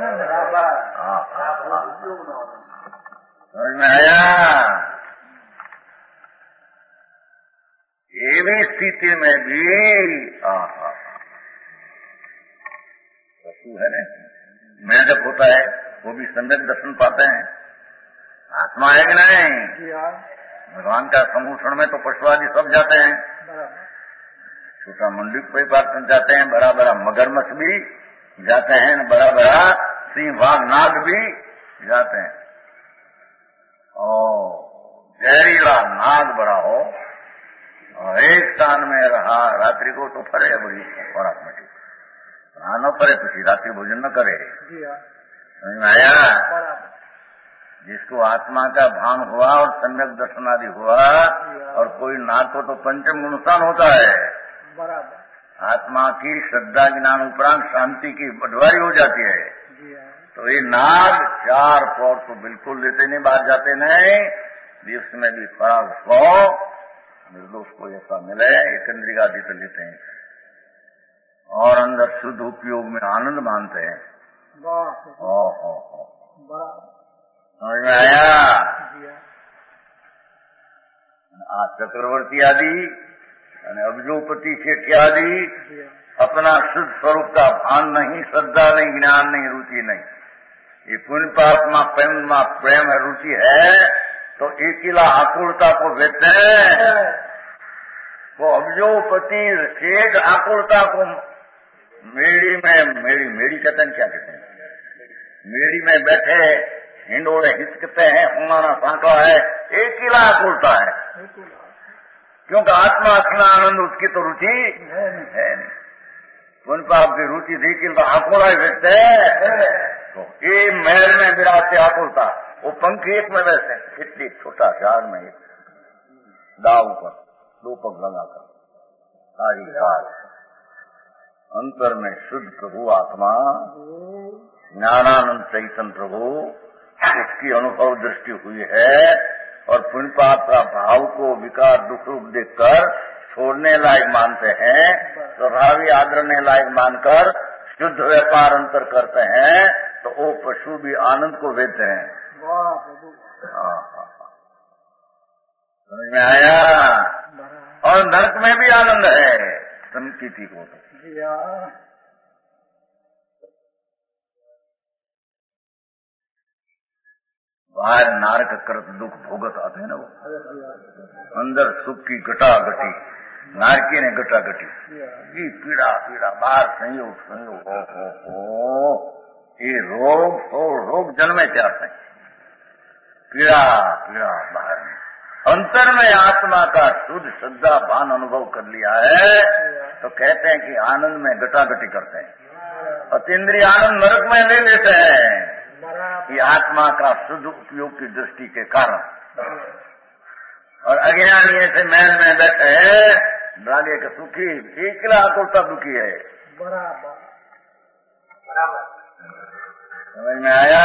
समझ में आया? ये भी स्थिति में भी पशु है ना, मेंढक होता है वो भी सम्यक दर्शन पाते हैं। आत्मा है कि नहीं? भगवान का सम्मोषण में तो पशुआदि सब जाते हैं। छोटा मंडूक पे पार्टन जाते हैं, बड़ा बड़ा मगरमच्छ भी जाते हैं, बड़ा बड़ा सिंह बाघ नाग भी जाते हैं। और जहरीला नाग बड़ा हो और एक स्थान में रहा रात्रि को तो फरे बड़ी खुराक में हाँ न फरे कुछ रात्रि भोजन न करे। समझ में आया? जिसको आत्मा का भान हुआ और सम्यक दर्शन आदि हुआ और कोई नाग को तो पंचम गुणस्थान होता है। आत्मा की श्रद्धा ज्ञान उपरांत शांति की बटवारी हो जाती है। तो ये नाग चार पौर तो बिल्कुल लेते नहीं, बाहर जाते नहीं, दिवस में भी खराब सौ निर्दोष को ऐसा मिले एक इंद्रिया आदि तो लेते हैं और अंदर शुद्ध उपयोग में आनंद मानते हैं। समझ में आया? आज चक्रवर्ती आदि अब्जोपति शेठ आदि अपना शुद्ध स्वरूप का भान नहीं, श्रद्धा नहीं, ज्ञान नहीं, रुचि नहीं। ये पुण्य पात्मा प्रेम प्रेम है, रुचि है तो एकिला आकुलता को व्यक्त है। वो अब्जोपति शेठ आकुलता को मेड़ी में मेड़ी मेड़ी कहते हैं, क्या कहते हैं, मेड़ी में बैठे हिंडोले हिचकते हैं, हमारा सांका है, एक ही लाख उल्टा है। क्योंकि आत्मा अखना आनंद उसकी तो रुचि है नहीं। उन पर आपकी रुचि देखी तो आकुला व्यक्त है। तो ये महल में विराट से आकुलता, वो पंखी एक में वैसे इतनी छोटा चार में एक दाव पर दो पग लगाकर सारी रात अंतर में शुद्ध प्रभु आत्मा ज्ञानानंद चैतन्य प्रभु उसकी अनुभव दृष्टि हुई है और पुण्य पाप का भाव को विकार दुख रूप देखकर छोड़ने लायक मानते हैं, स्वभावी आदरने लायक मानकर शुद्ध व्यापार अंतर करते हैं, तो वो पशु भी आनंद को देते हैं। समझ में आया? और नरक में भी आनंद है संकीति को तो। बाहर नारक करत दुख भोगत आते हैं ना, वो अंदर सुख की घटा घटी, नारकी ने घटा घटी, ये पीड़ा पीड़ा बाहर संयोग संयोग हो हो हो ये रोग हो रोग जन्मे चाहते हैं, पीड़ा पीड़ा बाहर में। अंतर में आत्मा का शुद्ध श्रद्धा भान अनुभव कर लिया है तो कहते हैं कि आनंद में घटा घटी करते हैं। अतीन्द्रिय आनंद नरक में ले लेते हैं, ये आत्मा का शुद्ध उपयोग की दृष्टि के कारण। और अज्ञानी ऐसे महल में बैठे हैं, रागे के सुखी, एकला आकुलता दुखी है। बराबर बराबर समझ में आया?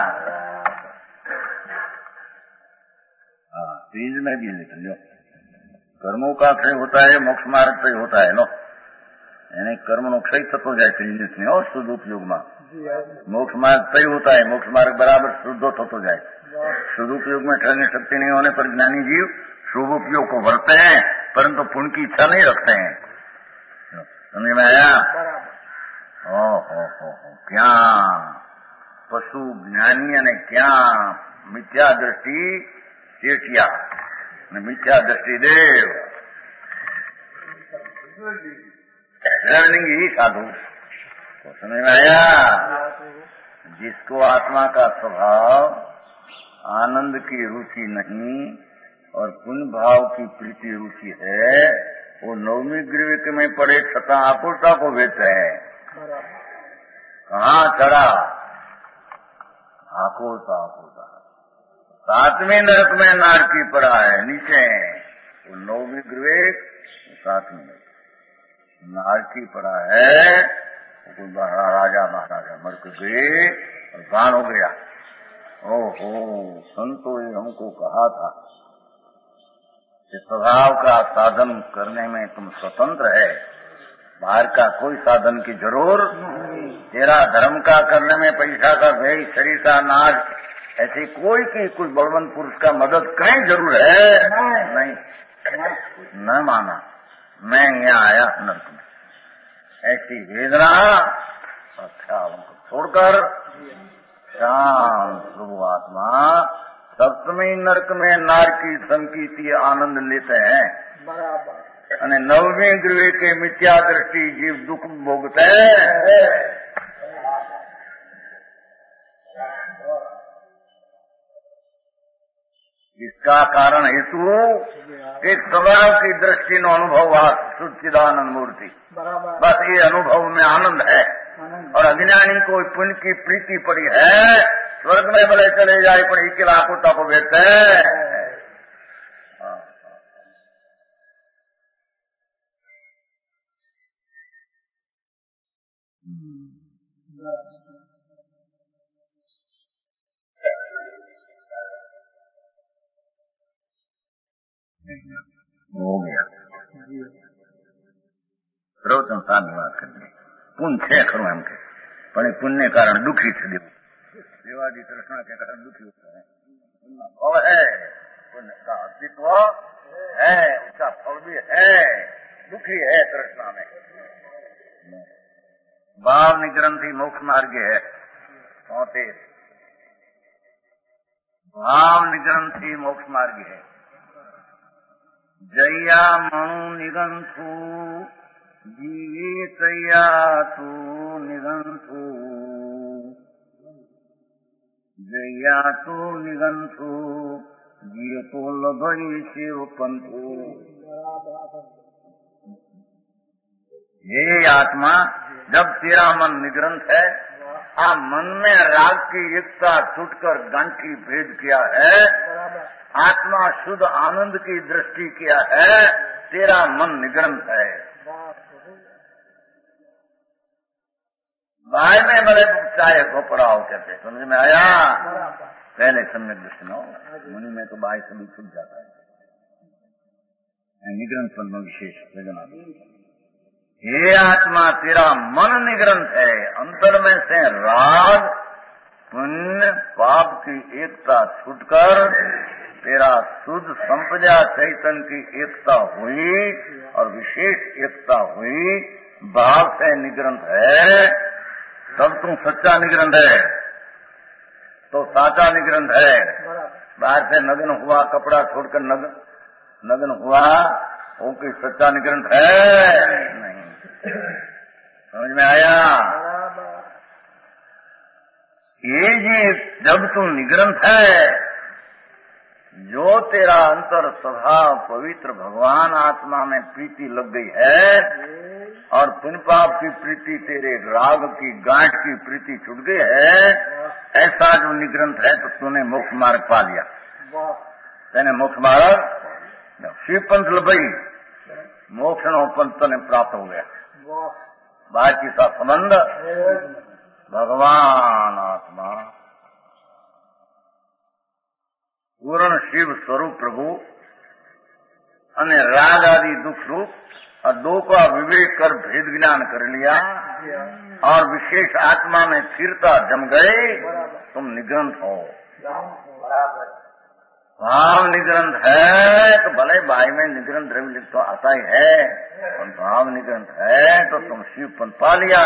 हाँ, तीज में भी लिख लो, कर्मों का क्षय होता है, मोक्ष मार्ग क्षय होता है नो, यानी कर्म नो क्षय तक हो जाए त्रिज में और शुद्ध उपयोग में मोक्ष मार्ग तय होता है, मोक्ष मार्ग बराबर शुद्ध हो जाए। शुद्ध उपयोग में ठहरने शक्ति नहीं होने पर ज्ञानी जीव शुभ उपयोग को वरते हैं परंतु पुण्य की इच्छा नहीं रखते हैं। समझ में आया? ओ हो हो हो क्या पशु ज्ञानी ने क्या मिथ्या दृष्टि चेटिया मिथ्या दृष्टि देव ही साधु। समझ में आया? जिसको आत्मा का स्वभाव आनंद की रुचि नहीं और पुण्य भाव की प्रीति रुचि है, वो नवमी ग्रीविक में पड़े छठा आकुलता को भेजते हैं। कहाँ चढ़ा? आकुलता आकुलता सातवें नरक में नारकी पड़ा है नीचे, वो नवमी ग्रीविक सातवें नारकी पड़ा है। तो राजा महाराजा मर गए और बाण हो गया। ओहो संतो ये हमको कहा था स्वभाव का साधन करने में तुम स्वतंत्र है, बाहर का कोई साधन की जरूर। तेरा धर्म का करने में पैसा का व्यय, शरीर का नाश, ऐसी कोई की कुछ बलवंत पुरुष का मदद कहीं जरूर है नहीं, न माना। मैं यहाँ आया नर्क में, ऐसी वेदना अच्छा उनको छोड़कर शांत प्रभु आत्मा सप्तमी नरक में नारकी संकीर्ति आनंद लेते हैं અને નવમી ગૃહે કે મિથ્યા દ્રષ્ટિ જીવ દુઃખ ભોગતે। इसका कारण हेतु एक स्वभाव की दृष्टि नो अनुभव हुआ सच्चिदानंद मूर्ति, बस ये अनुभव में आनंद है। और अज्ञानी को पुण्य की प्रीति पड़ी है, स्वर्ग में भले चले जाए पर एक लाखों तप बेते। हो गया प्रवचन साथ बात करनी पुण्य है खरो एम के पण पुण्य कारण दुखी थे देव देवादी तृष्णा के कारण दुखी होता है। और है पुण्य का अस्तित्व है, उसका फल भी है, दुखी है तृष्णा में। भाव निग्रंथी मोक्ष मार्ग है, चौथे भाव निग्रंथी मोक्ष मार्ग है। जया मणु निगंथु जीवितया तू निगंथु, जया तू निगंथु जीवतो लभई शिव पंथु। हे आत्मा, जब तेरा मन निग्रंथ है, आ मन में राग की एकता छूटकर गांठी भेद किया है, आत्मा शुद्ध आनंद की दृष्टि किया है, तेरा मन निग्रंथ है। भाई में बड़े चाहे घोपड़ा हो कहते, समझ में आया? पहले सम्यक दृष्टि न हो, मुनि में तो बाह्य सभी छूट जाता है, निग्रंथ पद में विशेष योजना। हे आत्मा, तेरा मन निग्रंथ है, अंतर में से राग पुण्य पाप की एकता छूटकर तेरा शुद्ध संपदा चैतन्य की एकता हुई और विशेष एकता हुई, भाव से निग्रंथ है, तब तुम सच्चा निग्रंथ है। तो साचा निग्रंथ है, बाहर से नग्न हुआ, कपड़ा छोड़कर नग्न नग्न हुआ, वो कोई सच्चा निग्रंथ है नहीं। समझ में आया? ये जी जब तुम निग्रंथ है, जो तेरा अंतर स्वभाव पवित्र भगवान आत्मा में प्रीति लग गई है और पुण्य पाप की प्रीति, तेरे राग की गांठ की प्रीति छूट गई है, ऐसा जो निग्रंथ है, तो तूने मोक्ष मार्ग पा लिया। तेने मोक्ष मार्ग शिव पंथ लभई, मोक्ष नो पंथ ने प्राप्त हो गया। बाकी सा संबंध भगवान आत्मा पूर्ण शिव स्वरूप प्रभु અને राग आदि दुख रूप और दो का विवेक कर भेद ज्ञान कर लिया और विशेष आत्मा में स्थिरता जम गए, तुम निग्रंथ हो। भाव निग्रंथ है तो भले भाई में निग्रंथ द्रव्य तो आता ही है, और भाव निग्रंथ है तो तुम शिव पंथ पा लिया।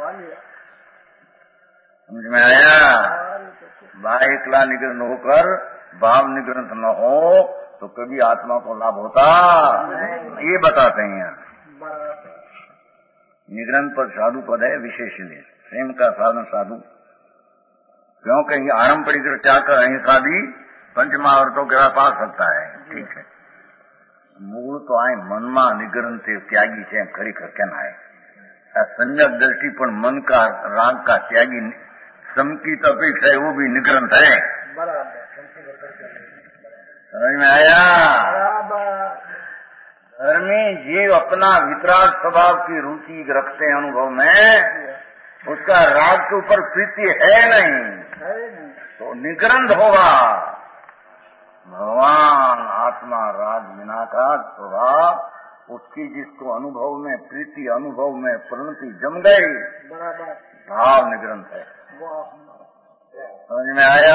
समझ में आया? भाई एकला निग्रंथ होकर भाव निग्रंथ न हो तो कभी आत्मा को लाभ होता, ये बताते हैं यहाँ। निग्रंथ पर साधु पद है विशेष लिए, प्रेम का साधन साधु, क्योंकि आरंभ परिग्रह चाहकर अहिंसा भी पंचमहाव्रतों के पा सकता है, ठीक है। मूल तो आए मनमा निग्रंथ त्यागी છે ખરેખર કેમ આય આ સંજક दृष्टि पर मन का राग का त्यागी समकीत अपेक्षा है, वो भी निग्रंथ है। समझ में आया? धर्मी जीव अपना वितराग स्वभाव की रुचि रखते हैं अनुभव में, उसका राग के ऊपर प्रीति है नहीं, तो निग्रंथ होगा। भगवान आत्मा राग बिना का स्वभाव, उसकी जिसको अनुभव में प्रीति, अनुभव में परिणति जम गई, भाव निग्रंथ है। समझ में आया?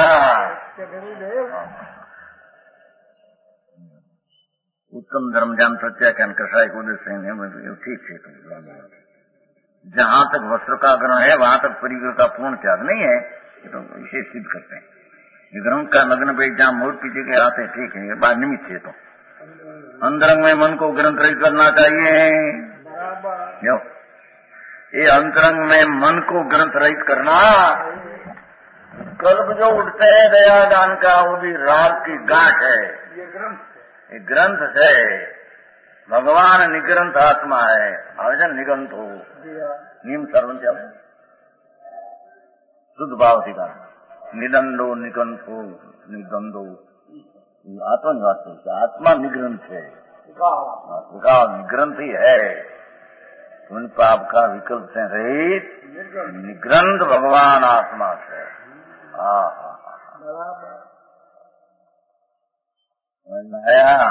उत्तम धर्म जान प्रत्याख्यान कसाई को ठीक है। जहां तक वस्त्र का ग्रहण है वहां तक परिग्रह का पूर्ण त्याग नहीं है, ये तो विशेष सिद्ध करते हैं। ग्रंथ का नग्न पे जहाँ मोर पीछे के आते हैं, ठीक है, बात निमित्त है। तो अंतरंग में मन को ग्रंथ रहित करना चाहिए। यो, ये अंतरंग में मन को ग्रंथ रहित करना, कल्प जो उठते हैं दया दान का, वो भी राग की गांठ है। ये ग्रंथ है। भगवान निग्रंथ आत्मा है। आवेदन निगंत हो निम सर्वंत शुद्ध भाव दिखा निदंडो निगंथो निदंडो आत्मनिवास। आत्मा निग्रंथ है, निग्रंथ ही है। उन पाप का विकल्प से रहित निग्रंथ भगवान आत्मा से। आया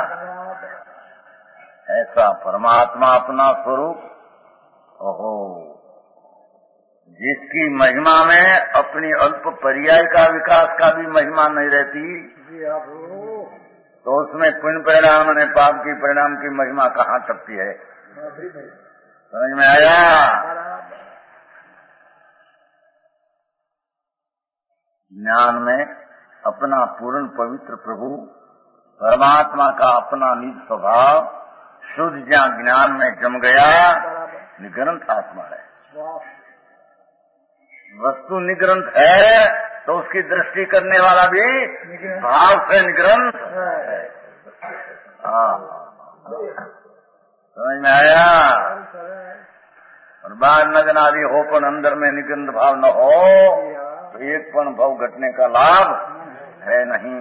ऐसा परमात्मा अपना स्वरूप, ओहो, जिसकी महिमा में अपनी अल्प पर्याय का विकास का भी महिमा नहीं रहती, तो उसमें पुण्य परिणाम ने पाप की परिणाम की महिमा कहाँ टपती है? समझ में आया? ज्ञान में अपना पूर्ण पवित्र प्रभु परमात्मा का अपना निज स्वभाव शुद्ध जहाँ ज्ञान में जम गया, निग्रंथ आत्मा है। वस्तु निग्रंथ है तो उसकी दृष्टि करने वाला भी भाव से निग्रंथ है। समझ में आया? और बाहर नगन आदि हो पण अंदर में निग्रंथ भाव न हो तो एक पण भाव घटने का लाभ है नहीं।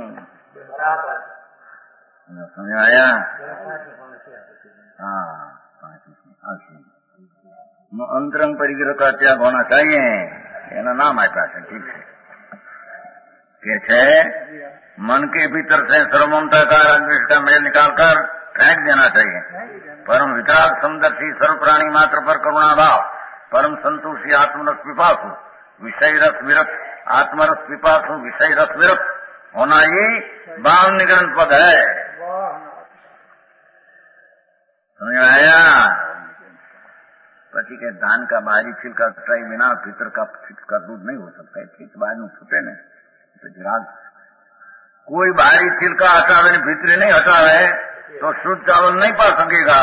समझ में आया? हाँ, अंतरंग परिग्रह का त्याग होना चाहिए। एना नाम है प्राचीन। ठीक है, कैसे मन के भीतर से सर्वममता का रागद्वेष का मेल निकालकर फेंक देना चाहिए। परम वितराग समदर्शी सर्व प्राणी मात्र पर करुणा भाव, परम संतोषी आत्मरस पिपासु विषय रस विरत, आत्मरस पिपासु विषय रस विरत होना ही भाव निग्रंथ पद है। समझ में आया? पति के धान का बाहरी छिलका कटाई बिना भीतर का का दूध नहीं हो सकता है। ठीक बाहर में छुपे नहीं तो जरा कोई बाहरी छिलका हटावे भीतरी नहीं हटावे तो शुद्ध चावल नहीं पा सकेगा।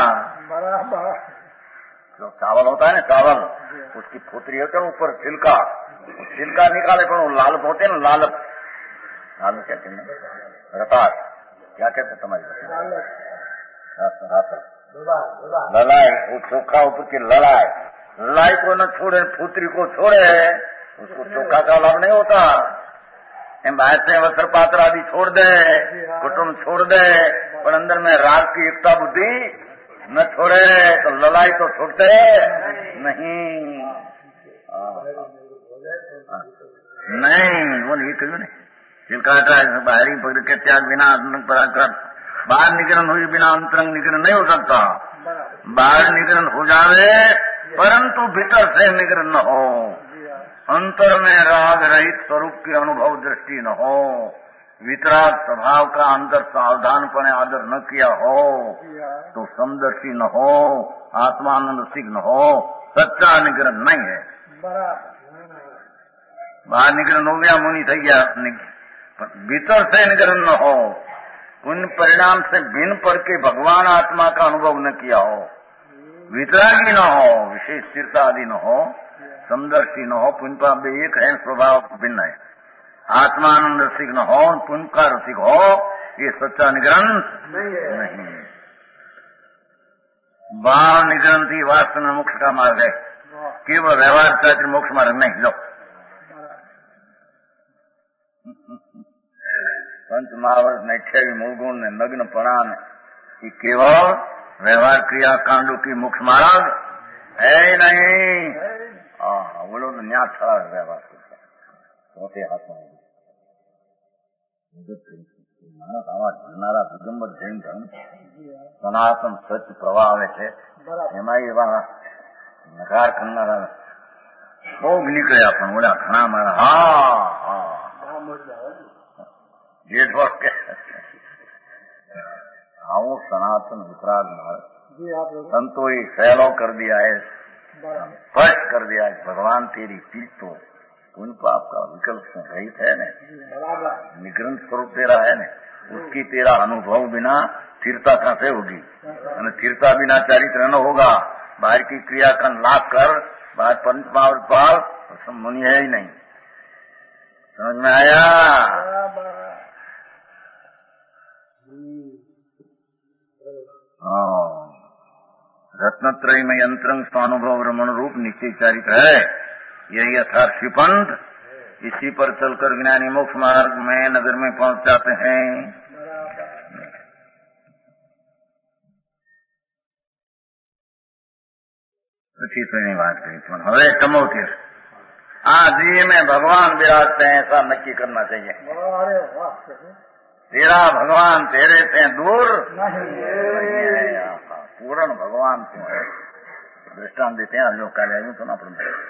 जो चावल होता है ना, चावल उसकी फुतरी होता है ऊपर छिलका, छिलका निकाले पर वो लाल होते हैं ना, लाल लाल कहते हैं रताश, क्या कहते तुम्हारी ललाई, वो चोखा ऊपर की ललाई, ललाई को न छोड़े फुतरी को छोड़े उसको चोखा का लाभ नहीं होता। बाहर से वस्त्र पात्र आदि छोड़ दे, कुटुम्ब छोड़ दे, पर अंदर में राग की एकता बुद्धि न छोड़े तो ललाई तो छूटते नहीं। नहीं वो नहीं कहियो नहीं, छिलका बाहरी पकड़ के त्याग बिना पराक्रम बाहर निग्रहण हुई बिना अंतरंग निग्रहण नहीं हो सकता। बाहर निग्रहण हो जावे परंतु भीतर से निग्रहण न हो, अंतर में राग रहित स्वरूप की अनुभव दृष्टि न हो, वितराग स्वभाव का अंदर सावधानपने आदर न किया हो तो समदर्शी न हो, आत्मानंद सिद्ध न हो, सच्चा निग्रहण नहीं है। बाहर निग्रहण हो गया मुनि थी गया, भीतर से निग्रहण न हो, उन परिणाम से भिन्न पड़ के भगवान आत्मा का अनुभव न किया हो, वितरागी न हो, विशेष स्थिरता आदि न हो, समदर्शी न हो, पुण्य पाप एक है, स्वभाव भिन्न है, आत्मानंद रसिक न हो, पुण्य का रसिक हो, ये सच्चा निग्रंथ नहीं है। भाव निग्रंथ ही वास्तव में मोक्ष का मार्ग है, केवल व्यवहार चाहे मोक्ष मार्ग नहीं। लो पंच महावर्ष ने अठावी मूलगुण ने नग्न पणा ने केवल व्यवहार क्रिया कांडों की मुख्य मार्ग है नहीं। हाँ वो लोग न्याय खड़ा व्यवहार करते हैं, हाथ में માણસ આવા જનારા દિગંબર જૈન ધર્મ સનાતન સ્વચ્છ પ્રવાહ આવે છે, એમાં એવા નકાર કરનારા બહુ નીકળ્યા, પણ ઓલા ઘણા મારા હા હા જેઠ વખતે આવું સનાતન વિતરાગ માર્ગ संतों फैलो कर दिया है, स्पष्ट कर दिया है, भगवान तेरी चीज तो पुण्य पाप का विकल्प से रहित है न, निग्रंथ स्वरूप तेरा है न, उसकी तेरा अनुभव बिना स्थिरता कहां से होगी, स्थिरता बिना चारित्र न होगा। बाहर की क्रिया का लाभ कर, बाहर पंच पाल पाल मुनि है ही नहीं। समझ में आया? हाँ, रत्नत्रय में यंत्रंग स्वानुभव रमण रूप निश्चय चारित्र है, यही यथार्थ पंथ। इसी पर चलकर ज्ञानी मोक्ष मार्ग में नगर में पहुंच जाते हैं। अच्छी तो नहीं बात कही तुम हवे कमोतिर हाँ जी में भगवान विराजते हैं, ऐसा नक्की करना चाहिए। तेरा भगवान तेरे से दूर नहीं है, पूर्ण भगवान क्यों है? दृष्टांत देते हैं जो कार्य सुना पड़ता है।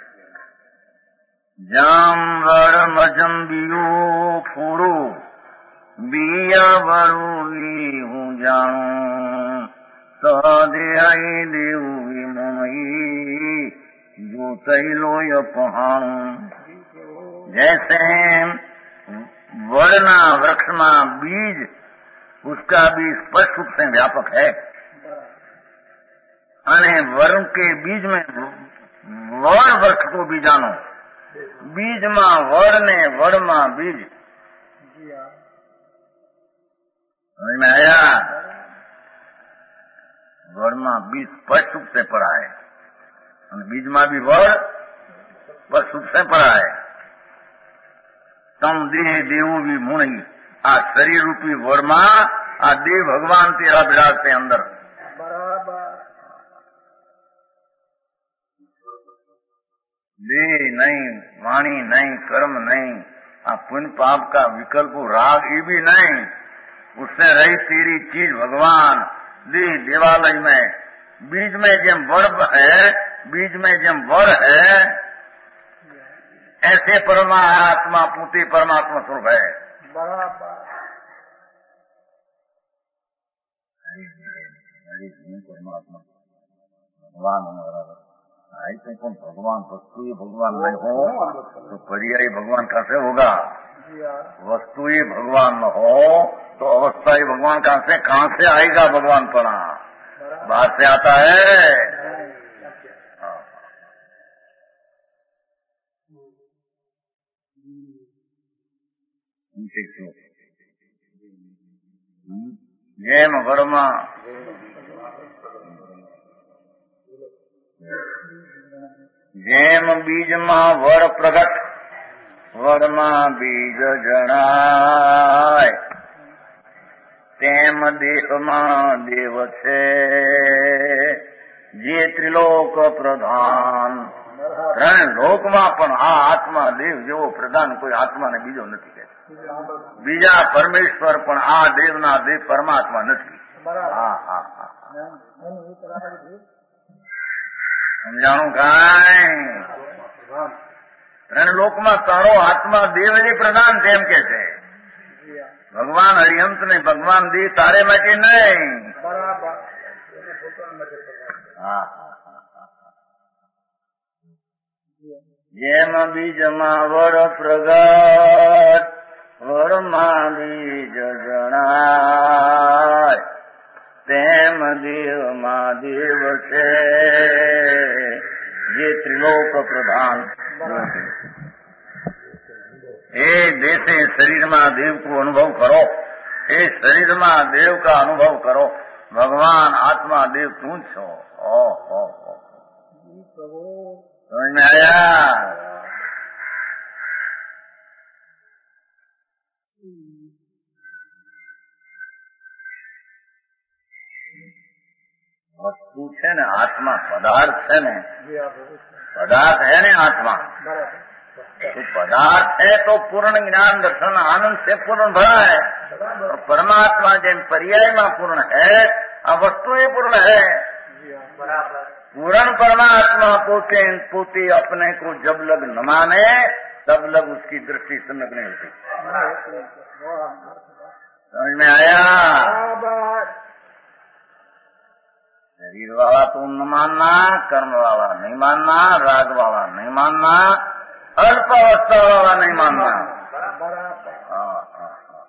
जाम वर मजम बियो फूड़ो बिया वरुली हूँ जाऊं सदेहाई देवी मुनई जो तैलो य पहाड़ू। जैसे वरना वृक्ष में बीज, उसका भी स्पष्ट रूप से व्यापक है, अने वर्ण के बीज में वर वृक्ष को बीजानो, बीज में वड़ ने वड़ में बीज। समझ में आया? वड़ में बीज स्पष्ट रूप से पड़ा है, बीज में भी वड़ स्पष्ट रूप से पड़ा है। तम देह देवो भी मुनि, आ शरीर रूपी वर्मा आ देव भगवान तेरा विराजते अंदर। देह नहीं, वाणी नहीं, कर्म नहीं, आ पुण्य पाप का विकल्प राग ये भी नहीं, उससे रही तेरी चीज भगवान। देह देवालय में बीज में जेम वड़ है, बीज में जेम वड़ है, ऐसे परमात्मा पूते परमात्मा स्वरूप है। परमात्मा भगवान आई तो कौन भगवान वस्तु ही भगवान नहीं हो तो पर्यायी भगवान कैसे होगा? वस्तु ही भगवान न हो तो अवस्था ही भगवान कहां से कहां से आएगा? भगवान पड़ा बाहर से आता है। જેમ વડમાં જેમ બીજમાં વડ પ્રગટ વડમાં બીજ જણાય તેમ દેહમાં દેવ છે જે ત્રિલોક પ્રધાન। ત્રણ લોકમાં પણ આ આત્મા દેવ જેવો પ્રધાન કોઈ આત્માને બીજો નથી કે બીજા પરમેશ્વર પણ આ દેવના દેવ પરમાત્મા નથી। હા હા હા સમજાણું કાંઈ? ત્રણ લોકમાં તારો આત્મા દેવ જ પ્રધાન છે એમ કે છે ભગવાન હરિહંસ ને ભગવાન દેવ તારે માટે નહીં। હા જેમ બીજમાં વડ પ્રગટ વડમાં બીજ જણાય તેમ દેવમાં દેવ છે જે ત્રિલોક પ્રધાન। એ દેશે શરીરમાં દેવ को अनुभव करो, એ શરીરમાં દેવ का अनुभव करो। भगवान आत्मा देव तू छो। ओ हो हो समझ में आया? वस्तु है ने आत्मा पदार्थ है ने पदार्थ है ने आत्मा तो पदार्थ है तो पूर्ण ज्ञान दर्शन आनंद से पूर्ण भरा है, और परमात्मा जिन पर्याय में पूर्ण है, आ वस्तु ही पूर्ण है। पूर्ण परमात्मा पोते पोते अपने को जब लग न माने तब लग उसकी दृष्टि संलग नहीं होती। समझ में आया? शरीर वाला तो न मानना, कर्म वाला नहीं मानना, राग वाला नहीं मानना, अल्प अवस्था वाला नहीं मानना। हाँ हाँ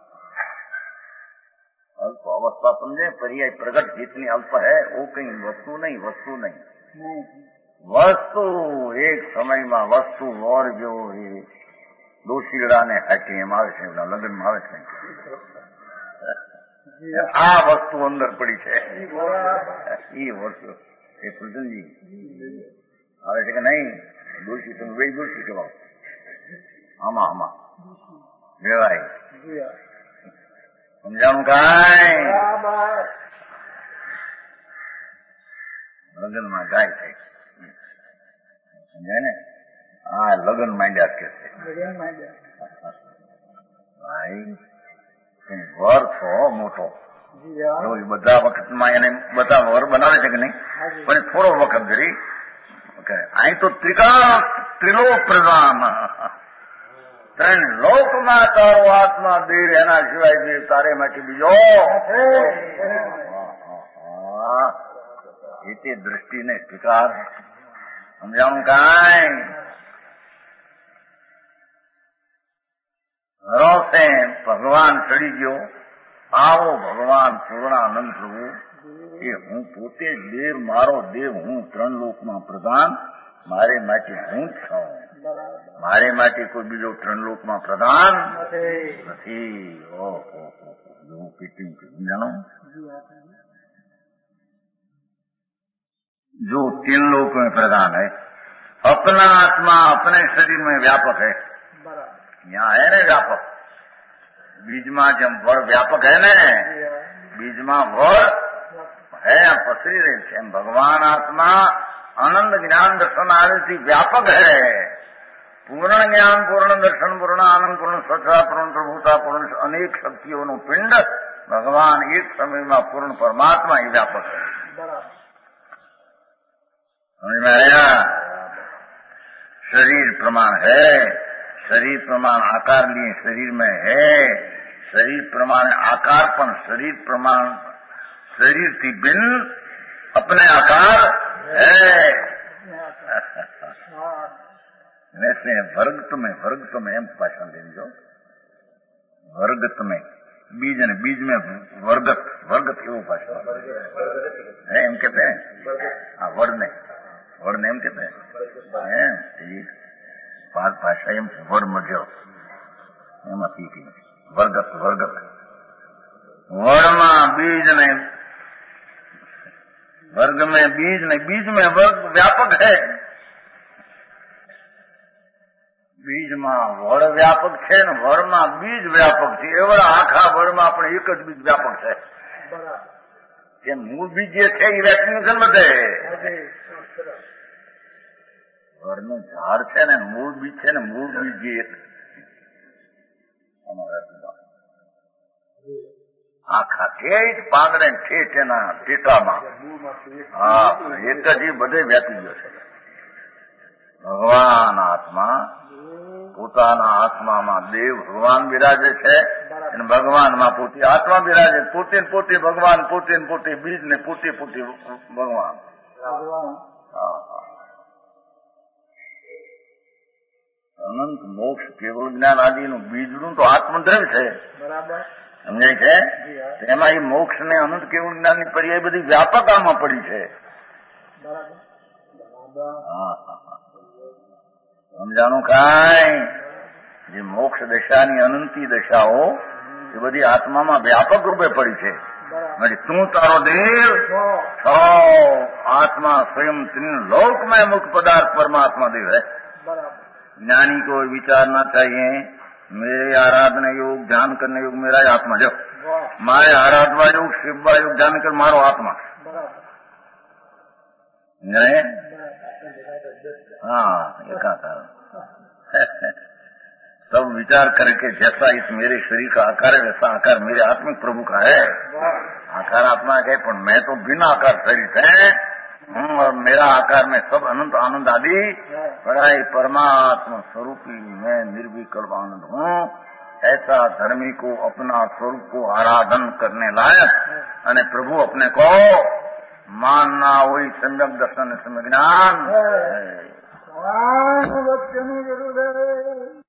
अल्प अवस्था समझे, पर्याय प्रगट जितनी अल्प है वो कहीं वस्तु नहीं, वस्तु नहीं, वस्तु एक समय में वस्तु और जो दो शीड़ा ने हाटी एम આવે છે લગ્ન માં આવે છે, આ વસ્તુ અંદર પડી છે એ વસ્તુ એ પ્રજનજી આવે છે કે નહીં? દોષી તમે બે દોષી કહેવાઓ, આમાં આમાં વેવાય સમજાણું કાંઈ? લગ્નમાં ગાય છે સમજાય ને? હા લગ્ન માંડ્યા કે છે ભાઈ વર છો મોટો, બધા વખતમાં એને બધા વર બનાવે છે કે નહીં? પણ થોડો વખત જરી અહીં તો ત્રિકાળ ત્રિલોક પ્રધાન, ત્રણ લોકમાં તારો આત્મા દેર, એના સિવાય દેર તારે માંથી બીજો એ તે દ્રષ્ટિને સ્વીકાર. સમજાણું કાંઈ? હરોસે ભગવાન ચડી ગયો, આવો ભગવાન પૂર્ણાનંદ પ્રભુ એ હું પોતે જ દેવ, મારો દેવ હું, ત્રણ લોકમાં પ્રધાન, મારે માટે હું જ છું, મારે માટે કોઈ બીજો ત્રણ લોકમાં પ્રધાન નથી. ઓહો હું પીટી જાણો, जो तीन लोक में प्रधान है, अपना आत्मा अपने शरीर में व्यापक है, यहाँ है ना व्यापक, बीज में जब वड़ व्यापक है न, बीज में वड़ है पसरी रही है, भगवान आत्मा आनंद ज्ञान दर्शन आदि व्यापक है, पूर्ण ज्ञान पूर्ण दर्शन पूर्ण आनंद पूर्ण स्वच्छता पूर्ण प्रभुता पूर्ण अनेक शक्तियों नो पिंड भगवान एक समय में पूर्ण परमात्मा ही व्यापक है. समझ में आया? शरीर प्रमाण है, शरीर प्रमाण आकार लिए शरीर में है, शरीर प्रमाण आकार पण शरीर प्रमाण शरीर थी बिन अपने आकार है. वैसे वर्ग में वर्ग में एम भाषण दीजो, वर्गत में बीज ने बीज में वर्गत वर्गत एवं भाषण है एम कहते हैं. हाँ वर्ड ने वर्ड ने एम कहते हैं पांच भाषा एम वर्ड मध्य एम सीखी वर्गत वर्गत वर्ग में बीज ने वर्ग में बीज ने बीज में वर्ग व्यापक है, बीज में वड़ व्यापक है ने वड़ में बीज व्यापक है. एवं आखा वड़ में अपने एक ज बीज व्यापक है कि मूल बीज जे है ये वैक्सीनेशन बधे वड़નું ઝાડ છે ને મૂળ બીજ છે ને મૂળ બીજ એક આખા ઠેઠ પાંદડે ઠેઠ એના ટેટામાં હા એક જ બધે વ્યાપી ગયો છે. ભગવાન આત્મા પોતાના આત્મામાં દેવ ભગવાન બિરાજે છે અને ભગવાનમાં પોતે આત્મા બિરાજે, પોતે પોતે ભગવાન, પોતે પોતે બીજ ને પોતે પોતે ભગવાન. હા અનંત મોક્ષ કેવળ જ્ઞાન આદિનું બીજનું તો આત્મદ્રવ્ય છે, સમજાય છે? તેમાં એ મોક્ષ ને અનંત કેવળ જ્ઞાનની પર્યાય બધી વ્યાપક આમાં પડી છે. સમજાણું કાંઈ? જે મોક્ષ દશાની અનંતી દશાઓ એ બધી આત્મામાં વ્યાપક રૂપે પડી છે. તું તારો દેવ છો, આત્મા સ્વયં लोकमय मुख्य पदार्थ परमात्मा देव है. ज्ञानी को विचारना चाहिए मेरे आराधना योग ध्यान करने योग मेरा आत्मा जो मारे आराधना योग शिवा योग ध्यान कर मारो आत्मा. हाँ एकाकार सब विचार करके जैसा इस मेरे शरीर का आकार है वैसा आकार मेरे आत्मिक प्रभु का है। आकार आत्मा का है, पर मैं तो बिना आकार शरीर है हूँ और मेरा आकार में सब अनंत आनंद आदि पढ़ाई परमात्मा स्वरूपी मैं निर्विकल्प आनंद हूँ। ऐसा धर्मी को अपना स्वरूप को आराधन करने लायक अने प्रभु अपने को मानना वही सम्यक दर्शन सम्यक ज्ञान है।